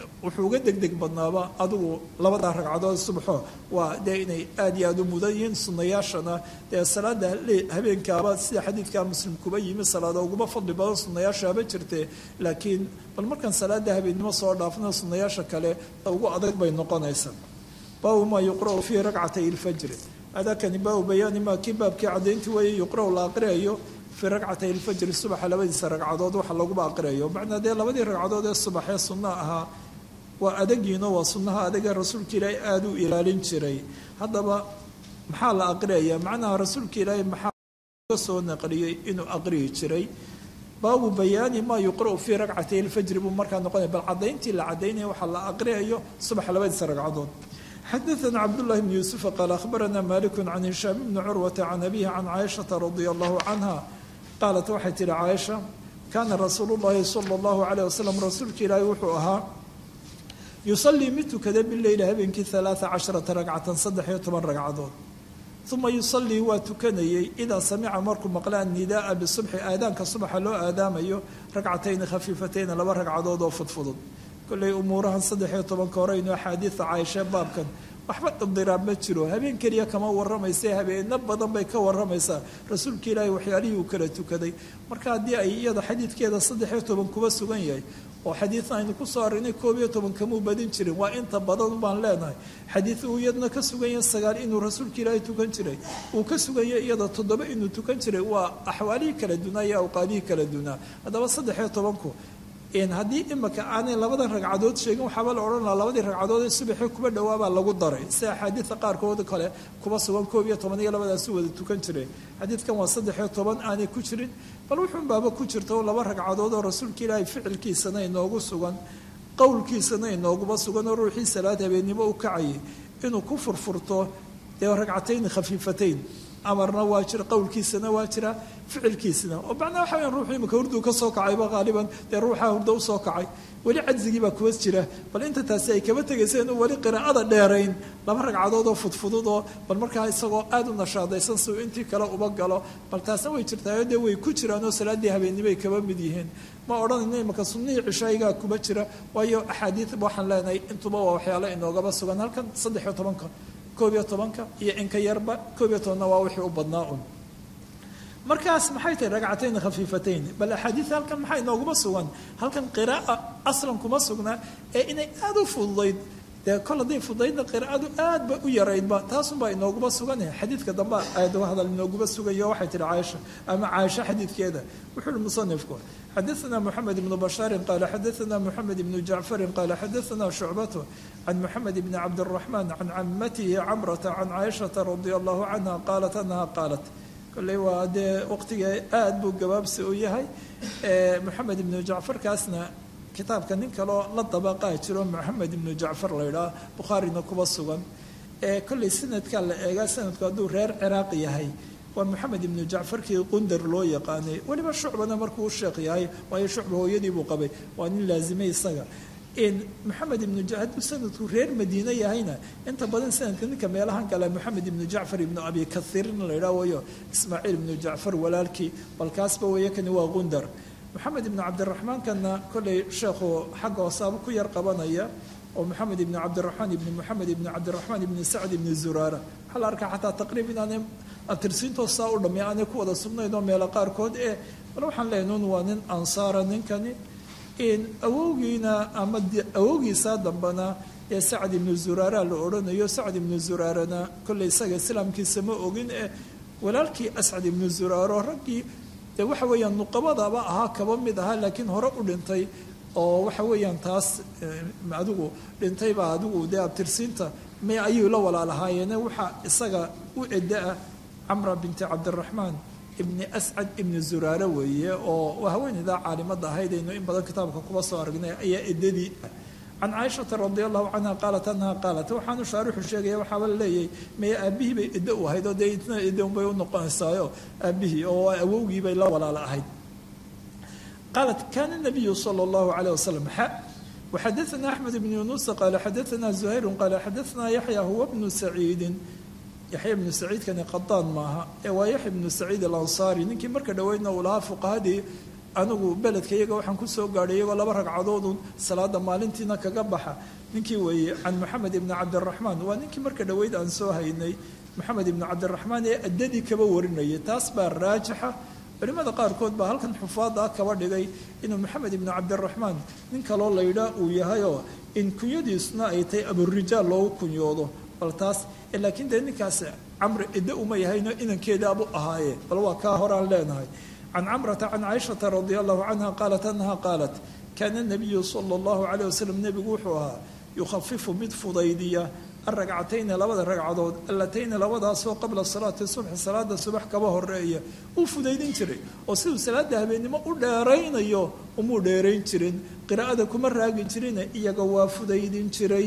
wuxuu uga degdeg badnaaba adigu labadaa ragcadood subaxo waa dee inay aada iyo aada u mudan yihiin sunnayaashana dee salaada habeenkaaba sida xadiidka muslim kuba yimi salaada uguma fadli badan sunnayaashaaba jirtee laakiin bal markaan salaada habeennimo soo dhaafna sunnayaasha kale ugu adag bay noqonaysaa baabu maa yuqra'u fii ragcatay ilfajri adakani baabu bayaani maa kii baabkii caddayntii weeye yuqra'u la aqriyayo fii ragcatay ilfajri subaxa labadiisa ragcadood waxa laguba aqriyayo macnaa dee labadii ragcadood ee subaxee sunna ahaa waa adagiino waa sunnaha adaga rasuulka ilaahay aada u ilaalin jiray haddaba maxaa la aqriyayaa macnaha rasuulka ilaahay maxaa ka soo naqliyey inuu aqriyi jiray baabu bayaani maa yuqra'u fii ragcatay ilfajri buu markaa noqonaya bal caddayntii la caddaynaya waxaa la aqriyayo subaxa labadiisa ragcadood xadaثna cabdullahi bn yuusufa qaala akhbarana maliku can hishaam bni curwata can abihi can caaishata radia allahu canha qaalat waxay tihi caaisha kaana rasuulu llahi sala allahu calayh wasalam rasuulka ilaahi wuxuu ahaa yusalii mid tukada bileyli habeenkii alaaa casharata ragcatan saddex iyo toban ragcadood uma yusalii waa tukanayey idaa samica markuu maqla annidaaa bisubxi aadaanka subaxa loo aadaamayo ragcatayni khafiifatayni laba ragcadood oo fudfudud kolley umuurahan saddex iyo tobanka horeynu axaadiida caaisha baabkan waxba idiraab ma jiro habeen keliya kama waramaysa habeeno badan bay ka waramaysaa rasuulka ilaahay waxyaalihii uu kala tukaday marka haddii ay iyada xadiidkeeda saddex iyo toban kuba sugan yahay oo xadiidna aynu kusoo aragnay koob iyo toban kamuu badin jirin waa inta badan baan leenahay xadiid uu iyadna ka sugan yahay sagaal inuu rasuulka ilaahay tukan jiray uu ka sugan yahay iyada toddoba inuu tukan jiray waa axwaalihii kala dunaa iyo awqaadihii kala dunaa haddaba saddex iyo tobanku haddii imika aanay labada ragcadood sheegin waxaaba la odhan lahaa labadii ragcadood ee subaxii kuba dhawaabaa lagu daray si axaadiida qaarkood kale kuba sugan koob iyo toban iyo labadaasu wada tukan jireen xadiidkan waa saddex iyo toban aanay ku jirin bal wuxuun baaba ku jirta oo laba ragcadood oo rasuulka ilaahay ficilkiisana inoogu sugan qowlkiisana inooguba sugan oo ruuxii salaad habeennimo u kacayay inuu ku furfurto dee ragcatayn khafiifatayn amarna waa jira qowlkiisana waa jira ficilkiisana oo macnaa waxa weyaan ruuxu imika hurduu ka soo kacayba qaaliban dee ruuxaa hurdo usoo kacay weli cajzigii baa kuwas jira bal inta taasi ay kaba tegaysa inuu weli qiraa'ada dheerayn laba ragcadood oo fudfudud oo bal markaa isagoo aada u nashaadaysan si uu intii kale uba galo bal taasna way jirtaayo dee way ku jiraan oo salaaddii habeennimay kaba mid yihiin ma odhanayno imika sunnihii cishaayigaa kuba jira waayo axaadiid waxaan leenahay intuba waa waxyaalo inoogaba sugan halkan saddex iyo tobanka koob iyo tobanka iyo inka yarba koob iyo tobanna waa wixii u badnaa un markaas maxay tahay ragcatayn khafiifatayn bal axaadiid halkan maxaa inooguma sugan halkan qiraa'a aslan kuma sugnaa ee inay aada u fududayd dee kol hadday fududaydna qiraa'adu aad ba u yaraydba taasunbaa inooguma suganyahay xadiidka dambe aad hadal inooguma sugayo waxay tihi caaisha ama caaisha xadiidkeeda wuxuu uhi musanifku xadaثna mحamed بن bشhاar qala xadaثna mحamed بن jaعفar qala xadaثna شhucbaة can mحamed بn cabdالرaحman can camatihi camrata can caaishaةa radي الlahu canha qaalat anaha qaalat kolley waa dee waqtiga aad buu gabaabsi u yahay mحamed ibnu jacfarkaasna kitaabka nin kaleo la dabaqaa jiro mحamed ibnu jacfar la idhaah bukhaarina kuba sugan kolley sanadkaa la eegaa sanadku hadduu reer ciraaq yahay waa maxamed ibnu jacfarkii qundar loo yaqaanay weliba shucbana markuu u sheekh yahay waayo shucba hooyadii buu qabay waa nin laazimay isaga maxamed ibnu hadduu sanadku reer madiine yahayna inta badan sanadka ninka meelahan kale maxamed ibnu jacfar ibnu abi kathirin la idhaah wayo ismaaciil ibnu jacfar walaalkii balkaasba weeye kani waa qundar maxamed ibnu cabdiraxmaankana kolley sheekhu xagga hoosaaba ku yar qabanaya oo maxamed ibnu cabdiraxmaan ibni maxamed ibni cabdiraxmaan ibni sacd ibni zuraara waxaa la arkaa xataa taqriib inaanay abtirsiintoo saa u dhammi aanay ku wada sugnayn oo meelo qaarkood ee bal waxaan leenuun waa nin ansaara ninkani awowgiina ama awowgiisaa dambana ee sacd ibnu zuraara la odhanayo sacd ibnu zuraarana kolley isaga islaamkiisa ma ogin ee walaalkii ascad ibnu zuraaro raggii dee waxa weeyaan nuqabadaba ahaa kaba mid ahaa laakiin hore u dhintay oo waxa weeyaan taas adigu dhintayba adigu dee abtirsiinta may ayuu la walaalahaayeen waxaa isaga u edaa camra binti cabdiraxmaan ibni ascad ibni zuraare weeye oo haweeneydaa caalimada ahayd aynu in badan kitaabka kuba soo aragnay ayaa edadii can caaishata radi allahu canha qaalat anaha qaalat waxaanu shaarixu sheegaya waxaaba la leeyahay maya aabihii bay eddo u ahayd oo dee itna edda unbay u noqonaysaayo aabihii oo awowgii bay la walaala ahayd qaalat kana nabiyu sala allahu calayh wasalam xa waxadaثana axmed ibn yunusa qaala xadaثana zuhayru qaala xadaثana yaxya huwa bnu saciidin yaxya bnu saciidkani qadaan maaha ee waa yaxya bnu saciid alansaari ninkii marka dhoweydna uu lahaa fuqahadii anigu beledka iyaga waxaan kusoo gaadhay iyagoo laba ragcadoodun salaada maalintiina kaga baxa ninkii weeye can moxamed ibni cabdiraxmaan waa ninkii marka dhoweyd aan soo haynay moxamed ibni cabdiraxmaan ee addadii kaba warinayay taas baa raajixa culimada qaarkood baa halkan xufaada kaba dhigay inuu moxamed ibni cabdiraxmaan nin kaloo laydhaa uu yahayoo in kunyadiisuna ay tahay aburijaal loogu kunyoodo bal taas laakiin dee ninkaas camre iddo uma yahayno inankeedaabu ahaaye bal waa kaa horaan leenahay can camrata can caaishata radia allahu canha qaalat anaha qaalat kaana nabiyu sala allahu calayh wasalam nebigu wuxuu ahaa yukhafifu mid fudaydiya alragcatayni labada ragcadood allatayni labadaasoo qabla salaati subxi salaada subax kaba horeeya uu fudaydin jiray oo siduu salaada habeennimo u dheeraynayo umuu dheerayn jirin qiraa'ada kuma raagi jirine iyaga waa fudaydin jiray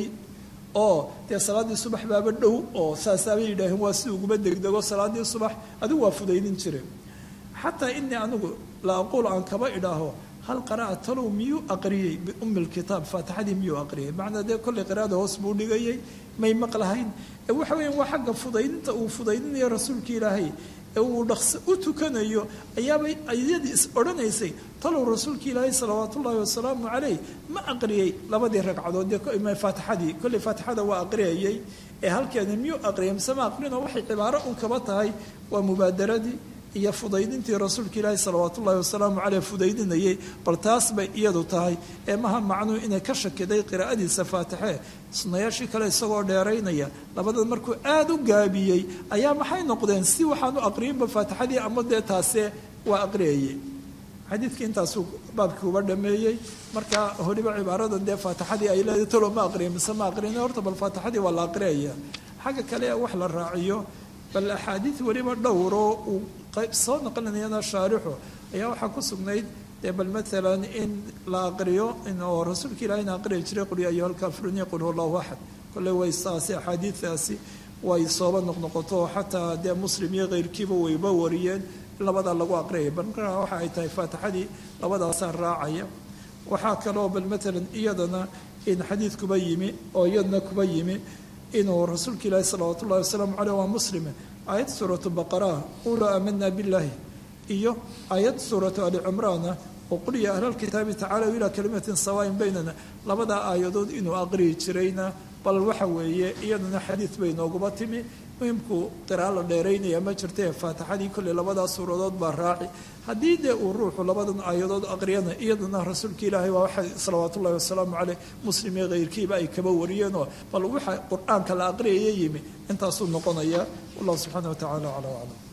oo dee salaaddii subax baaba dhow oo saasaabay yidhaaheen waa si uguma degdego salaaddii subax adigu waa fudaydin jiray xataa inii anigu la aquul aan kaba idhaaho hal qara'a talow miyuu aqriyey biummi lkitaab faatixadii miyuu aqriyey macnaa dee kollay qiraa'ada hoos buu dhigayay may maqlahayn ee waxa weeyaan waa xagga fudaydinta uu fudaydinayo rasuulka ilaahay ee uu dhaqso u tukanayo ayaabay ayadii is odhanaysay talow rasuulka ilaahay salawaatu ullaahi wasalaamu calayh ma aqriyey labadii ragcadood dee faatixadii kollay faatixada waa aqriyayay ee halkeeda miyuu aqriyay mise ma aqrinoo waxay cibaaro un kaba tahay waa mubaadaradii iyo fudaydintii rasuulka ilaahi salawaat ullahi wasalaamu caleyh fudaydinayay bal taas bay iyadu tahay ee maha macnuu inay ka shakiday qiraa'adiisa faatixee sunnayaashii kale isagoo dheeraynaya labadan markuu aada u gaabiyey ayaa maxay noqdeen si waxaan u aqriyinba faatixadii ama dee taasee waa aqriyayay xadiidkii intaasuu baabkii uba dhameeyey marka horiba cibaaradan dee faatixadii ay leedahay talo ma aqriya mise ma aqrina horta bal faatixadii waa la aqriyaya xagga kale wax la raaciyo bal axaadiid weliba dhowroo uu soo naqlinayana shaarixu ayaa waxaa ku sugnayd dee bal maalan in la aqriyo oo rasuulka ilaahina aqriyi jiray qul yaa ayuha alkaafiruun qul huwa allahu axad kolley way saasi axaadiidaasi way sooba noqnoqoto xataa dee muslim iyo keyrkiiba wayba wariyeen in labadaa lagu aqriyay bal markaa waxa ay tahay faatixadii labadaasaa raacaya waxaa kaloo bal maalan iyadana in xadiid kuba yimi oo iyadana kuba yimi inuu rasuulka ilaahi salawaat ullahi wasalaamu caleyh waa muslime aayad suuratu baqara quluu aamanaa billahi iyo aayad suuratu ali cimraana oo qul ya ahla lkitaabi tacaalow ilaa kalimatin sawaain baynana labadaa aayadood inuu aqriyi jirayna bal waxa weeye iyadana xadiid bay nooguba timi muhimku qira'a la dheeraynaya ma jirtae faatixadii kolley labadaa suuradood baa raaci haddii dee uu ruuxu labadan aayadood aqriyana iyadana rasuulka ilaahay waa waxa salawaat ullahi wasalaamu caleyh muslim iyo keyrkiiba ay kaba wariyeenoo bal waxa qur-aanka la aqriyaya yimi intaasuu noqonaya wallahu subxaana wa tacala acla aclam